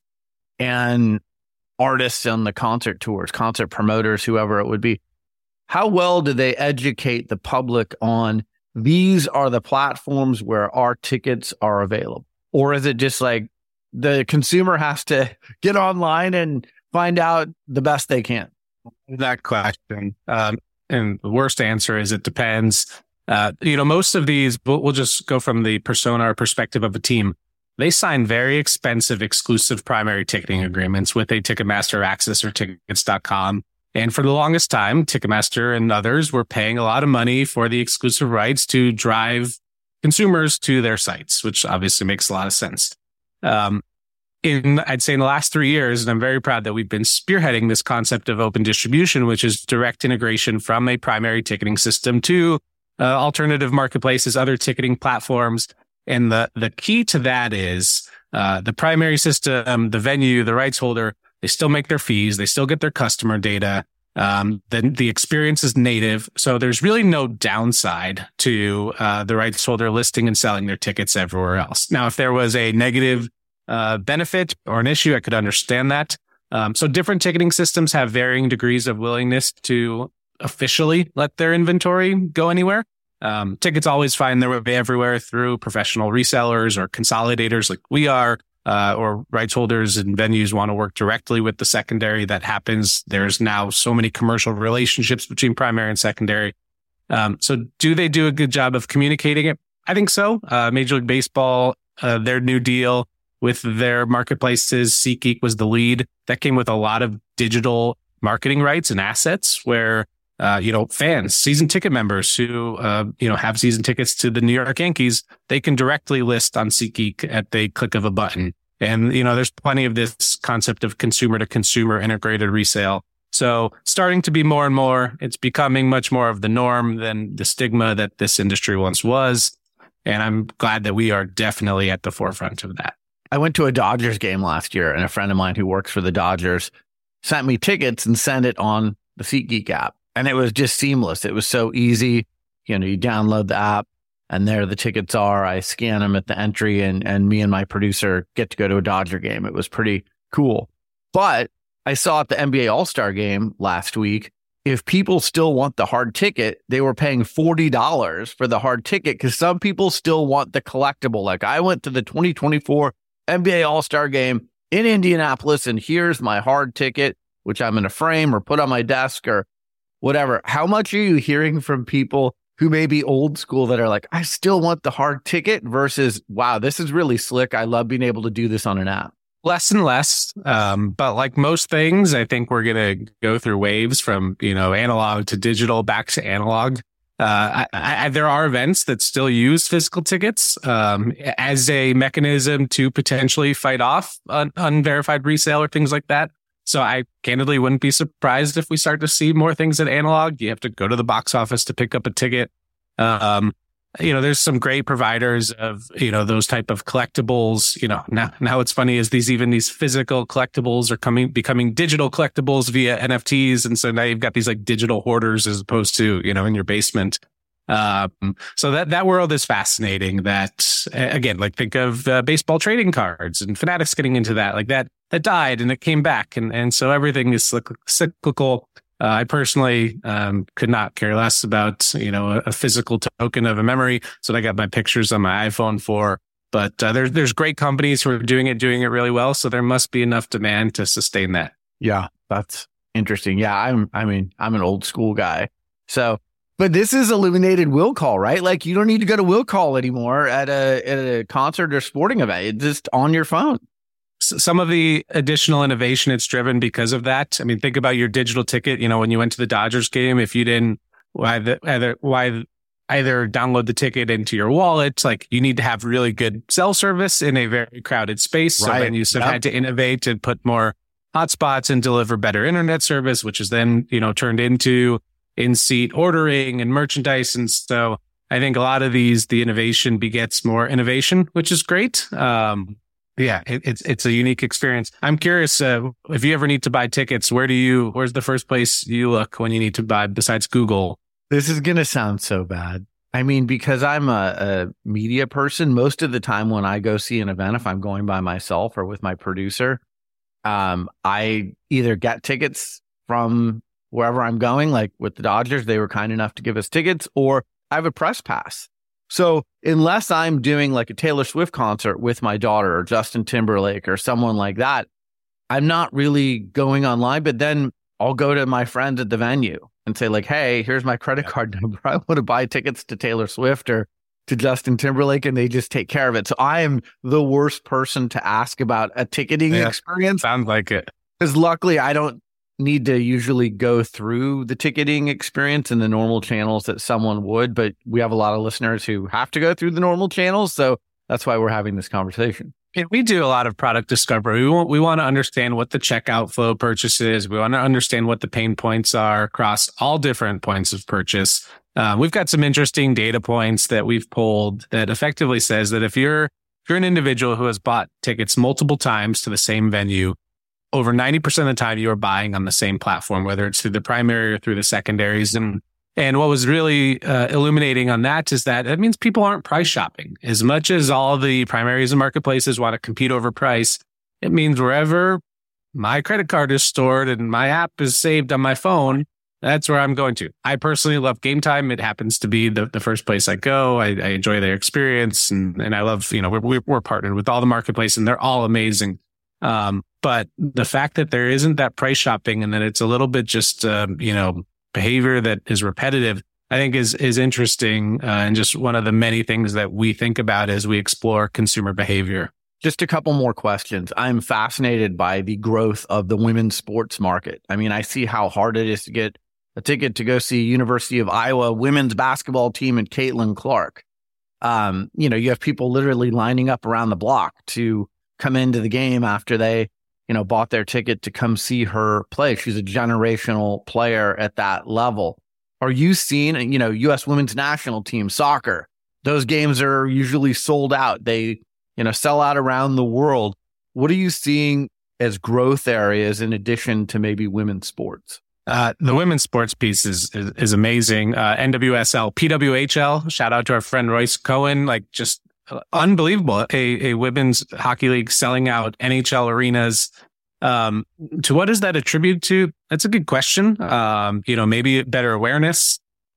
and artists on the concert tours, concert promoters, whoever it would be, how well do they educate the public on these are the platforms where our tickets are available? Or is it just like the consumer has to get online and find out the best they can? That question. Um, and the worst answer is it depends. Uh, you know, most of these, we'll, we'll just go from the persona or perspective of a team. They sign very expensive, exclusive primary ticketing agreements with a Ticketmaster, Access, or Tickets dot com. And for the longest time, Ticketmaster and others were paying a lot of money for the exclusive rights to drive consumers to their sites, which obviously makes a lot of sense. Um, in, I'd say in the last three years, and I'm very proud that we've been spearheading this concept of open distribution, which is direct integration from a primary ticketing system to uh, alternative marketplaces, other ticketing platforms. And the, the key to that is uh, the primary system, the venue, the rights holder, they still make their fees. They still get their customer data. Um, then the experience is native. So there's really no downside to uh, the rights holder listing and selling their tickets everywhere else. Now, if there was a negative uh, benefit or an issue, I could understand that. Um, so different ticketing systems have varying degrees of willingness to officially let their inventory go anywhere. Um, tickets always find their way everywhere through professional resellers or consolidators like we are. Uh, or rights holders and venues want to work directly with the secondary. That happens. There's now so many commercial relationships between primary and secondary. Um, so do they do a good job of communicating it? I think so. Uh, Major League Baseball, uh, their new deal with their marketplaces, SeatGeek was the lead. That came with a lot of digital marketing rights and assets where, uh, you know, fans, season ticket members who, uh, you know, have season tickets to the New York Yankees, they can directly list on SeatGeek at the click of a button. And, you know, there's plenty of this concept of consumer to consumer integrated resale. So starting to be more and more, it's becoming much more of the norm than the stigma that this industry once was. And I'm glad that we are definitely at the forefront of that. I went to a Dodgers game last year, and a friend of mine who works for the Dodgers sent me tickets and sent it on the SeatGeek app. And it was just seamless. It was so easy. You know, you download the app and there the tickets are. I scan them at the entry, and, and me and my producer get to go to a Dodger game. It was pretty cool. But I saw at the N B A All-Star game last week, if people still want the hard ticket, they were paying forty dollars for the hard ticket because some people still want the collectible. Like I went to the twenty twenty-four N B A All-Star game in Indianapolis, and here's my hard ticket, which I'm going to frame or put on my desk or whatever. How much are you hearing from people who may be old school that are like, I still want the hard ticket versus, wow, this is really slick. I love being able to do this on an app. Less and less. Um, but like most things, I think we're going to go through waves from, you know, analog to digital back to analog. Uh, I, I, there are events that still use physical tickets um, as a mechanism to potentially fight off un- unverified resale or things like that. So I candidly wouldn't be surprised if we start to see more things at analog. You have to go to the box office to pick up a ticket. Um, you know, there's some great providers of, you know, those type of collectibles. You know, now, now what's funny is these, even these physical collectibles are coming, becoming digital collectibles via N F Ts. And so now you've got these like digital hoarders as opposed to, you know, in your basement. Um, so that, that world is fascinating. That again, like think of uh, baseball trading cards and Fanatics getting into that, like that, that died and it came back. And, and so everything is cyclical. Uh, I personally um, could not care less about, you know, a, a physical token of a memory. So I got my pictures on my iPhone for. But uh, there's there's great companies who are doing it, doing it really well. So there must be enough demand to sustain that. Yeah, that's interesting. Yeah, I'm. I mean, I'm an old school guy. So, but this is illuminated will call, right? Like you don't need to go to will call anymore at a at a concert or sporting event. It's just on your phone. Some of the additional innovation it's driven because of that. I mean, think about your digital ticket. You know, when you went to the Dodgers game, if you didn't either, either, why, either download the ticket into your wallet, like you need to have really good cell service in a very crowded space. Right. So then you sort of yep. had to innovate and put more hotspots and deliver better internet service, which is then, you know, turned into in-seat ordering and merchandise. And so I think a lot of these, the innovation begets more innovation, which is great. Um, Yeah, it, it's it's a unique experience. I'm curious uh, if you ever need to buy tickets, where do you? Where's the first place you look when you need to buy besides Google? This is gonna sound so bad. I mean, because I'm a, a media person, most of the time when I go see an event, if I'm going by myself or with my producer, um, I either get tickets from wherever I'm going. Like with the Dodgers, they were kind enough to give us tickets, or I have a press pass. So unless I'm doing like a Taylor Swift concert with my daughter or Justin Timberlake or someone like that, I'm not really going online. But then I'll go to my friends at the venue and say like, hey, here's my credit card number. I want to buy tickets to Taylor Swift or to Justin Timberlake, and they just take care of it. So I am the worst person to ask about a ticketing yeah, experience. Sounds like it. Because luckily I don't need to usually go through the ticketing experience in the normal channels that someone would, but we have a lot of listeners who have to go through the normal channels. So that's why we're having this conversation. Yeah, we do a lot of product discovery. We want, we want to understand what the checkout flow purchase is. We want to understand what the pain points are across all different points of purchase. Uh, we've got some interesting data points that we've pulled that effectively says that if you're, if you're an individual who has bought tickets multiple times to the same venue, over ninety percent of the time you are buying on the same platform, whether it's through the primary or through the secondaries. And and what was really uh, illuminating on that is that it means people aren't price shopping. As much as all the primaries and marketplaces want to compete over price, it means wherever my credit card is stored and my app is saved on my phone, that's where I'm going to. I personally love Game Time. It happens to be the, the first place I go. I, I enjoy their experience, and, and I love, you know, we're, we're partnered with all the marketplace and they're all amazing. Um, but the fact that there isn't that price shopping and that it's a little bit just, um, you know, behavior that is repetitive, I think is, is interesting. Uh, and just one of the many things that we think about as we explore consumer behavior. Just a couple more questions. I'm fascinated by the growth of the women's sports market. I mean, I see how hard it is to get a ticket to go see University of Iowa women's basketball team and Caitlin Clark. Um, you know, you have people literally lining up around the block to come into the game after they, you know, bought their ticket to come see her play. She's a generational player at that level. Are you seeing, you know, U S women's national team soccer? Those games are usually sold out. They, you know, sell out around the world. What are you seeing as growth areas in addition to maybe women's sports? Uh, the women's sports piece is is, is amazing. Uh, N W S L, P W H L. Shout out to our friend Royce Cohen. Like just unbelievable. A, a women's hockey league selling out N H L arenas. Um, to what does that attribute to? That's a good question. Um, you know, maybe better awareness.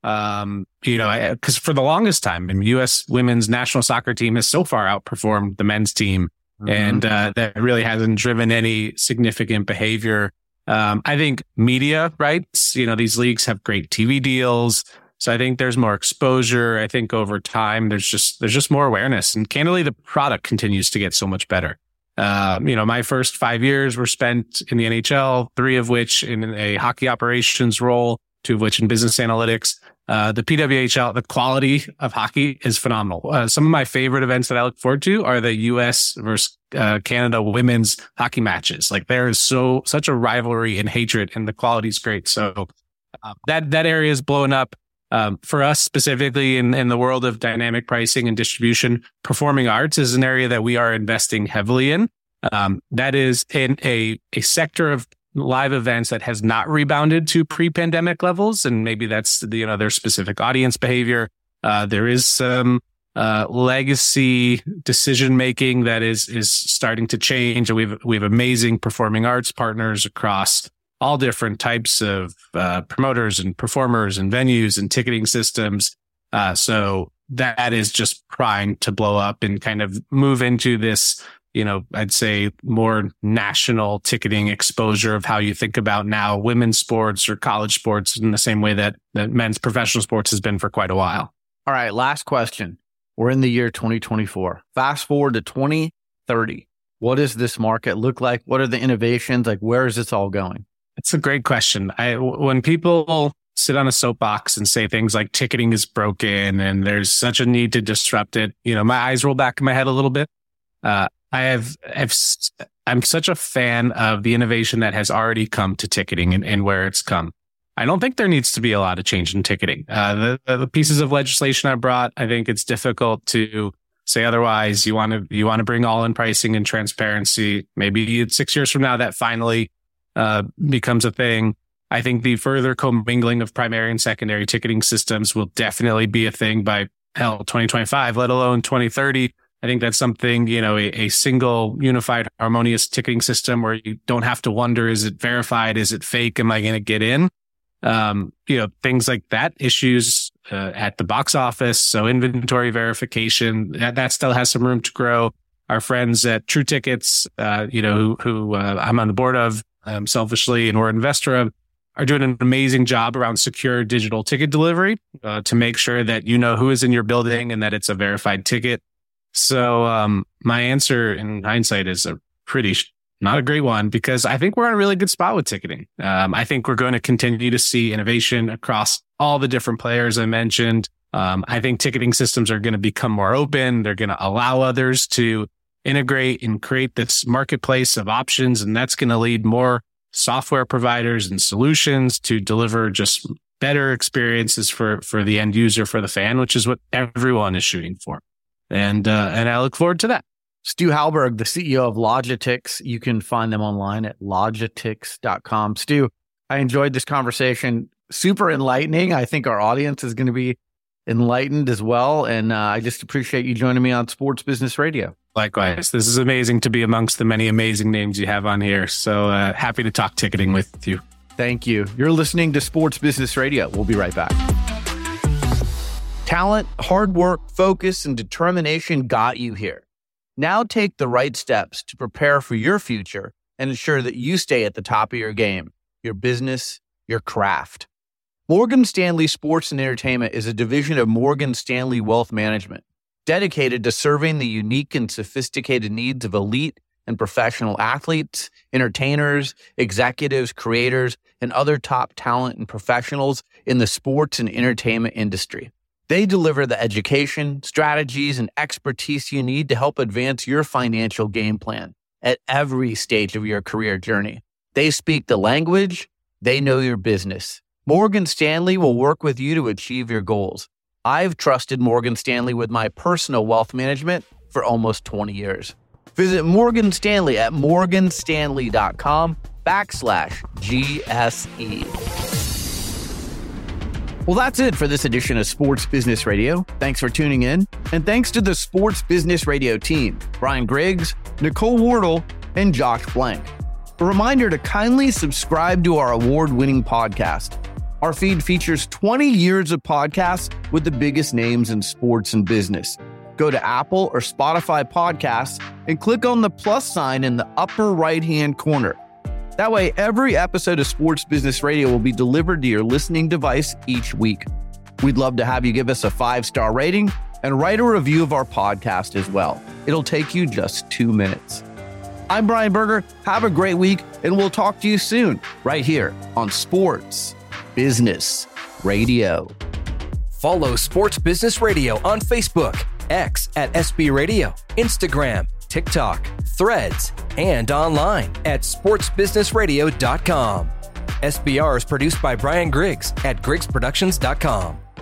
Um, you know, because for the longest time, the U S women's national soccer team has so far outperformed the men's team, mm-hmm. and uh, that really hasn't driven any significant behavior. Um, I think media rights, you know, these leagues have great T V deals. So I think there's more exposure. I think over time, there's just, there's just more awareness, and candidly, the product continues to get so much better. Um, you know, my first five years were spent in the N H L, three of which in a hockey operations role, two of which in business analytics. Uh, the P W H L, the quality of hockey is phenomenal. Uh, some of my favorite events that I look forward to are the U S versus uh, Canada women's hockey matches. Like there is so, such a rivalry and hatred, and the quality is great. So uh, that, that area is blowing up. Um, for us specifically in, in the world of dynamic pricing and distribution, performing arts is an area that we are investing heavily in. Um, that is in a, a sector of live events that has not rebounded to pre-pandemic levels. And maybe that's, you know, their specific audience behavior. Uh, there is some, uh, legacy decision-making that is, is starting to change. And we've, we have amazing performing arts partners across all different types of, uh, promoters and performers and venues and ticketing systems. Uh, so that is just primed to blow up and kind of move into this, you know, I'd say more national ticketing exposure of how you think about now women's sports or college sports in the same way that, that men's professional sports has been for quite a while. All right. Last question. We're in the year twenty twenty-four. Fast forward to twenty thirty. What does this market look like? What are the innovations? Like, where is this all going? It's a great question. I, when people sit on a soapbox and say things like ticketing is broken and there's such a need to disrupt it, you know, my eyes roll back in my head a little bit. Uh, I have, I've, I'm such a fan of the innovation that has already come to ticketing and, and where it's come. I don't think there needs to be a lot of change in ticketing. Uh, the, the pieces of legislation I brought, I think it's difficult to say otherwise. You want to, you want to bring all in pricing and transparency. Maybe six years from now that finally, uh, becomes a thing. I think the further commingling of primary and secondary ticketing systems will definitely be a thing by hell, twenty twenty-five, let alone twenty thirty. I think that's something, you know, a, a single unified harmonious ticketing system where you don't have to wonder, is it verified? Is it fake? Am I going to get in? Um, you know, things like that, issues uh, at the box office. So inventory verification, that, that still has some room to grow. Our friends at True Tickets, uh, you know, who, who uh, I'm on the board of um, selfishly and we're an investor of, are doing an amazing job around secure digital ticket delivery uh, to make sure that you know who is in your building and that it's a verified ticket. So um, my answer in hindsight is a pretty, sh- not a great one, because I think we're in a really good spot with ticketing. Um, I think we're going to continue to see innovation across all the different players I mentioned. Um, I think ticketing systems are going to become more open. They're going to allow others to integrate and create this marketplace of options. And that's going to lead more software providers and solutions to deliver just better experiences for, for the end user, for the fan, which is what everyone is shooting for. And, uh, and I look forward to that. Stu Halberg, the C E O of Logitix. You can find them online at logitix dot com. Stu, I enjoyed this conversation. Super enlightening. I think our audience is going to be enlightened as well. And uh, I just appreciate you joining me on Sports Business Radio. Likewise. This is amazing to be amongst the many amazing names you have on here. So uh, happy to talk ticketing with you. Thank you. You're listening to Sports Business Radio. We'll be right back. Talent, hard work, focus, and determination got you here. Now take the right steps to prepare for your future and ensure that you stay at the top of your game, your business, your craft. Morgan Stanley Sports and Entertainment is a division of Morgan Stanley Wealth Management, dedicated to serving the unique and sophisticated needs of elite and professional athletes, entertainers, executives, creators, and other top talent and professionals in the sports and entertainment industry. They deliver the education, strategies, and expertise you need to help advance your financial game plan at every stage of your career journey. They speak the language. They know your business. Morgan Stanley will work with you to achieve your goals. I've trusted Morgan Stanley with my personal wealth management for almost twenty years. Visit Morgan Stanley at morgan stanley dot com backslash GSE. Well, that's it for this edition of Sports Business Radio. Thanks for tuning in. And thanks to the Sports Business Radio team, Brian Griggs, Nicole Wardle, and Josh Blank. A reminder to kindly subscribe to our award-winning podcast. Our feed features twenty years of podcasts with the biggest names in sports and business. Go to Apple or Spotify podcasts and click on the plus sign in the upper right-hand corner. That way, every episode of Sports Business Radio will be delivered to your listening device each week. We'd love to have you give us a five-star rating and write a review of our podcast as well. It'll take you just two minutes. I'm Brian Berger. Have a great week, and we'll talk to you soon, right here on Sports Business Radio. Follow Sports Business Radio on Facebook, X at S B Radio, Instagram, TikTok, Threads, and online at sports business radio dot com. S B R is produced by Brian Griggs at griggs productions dot com.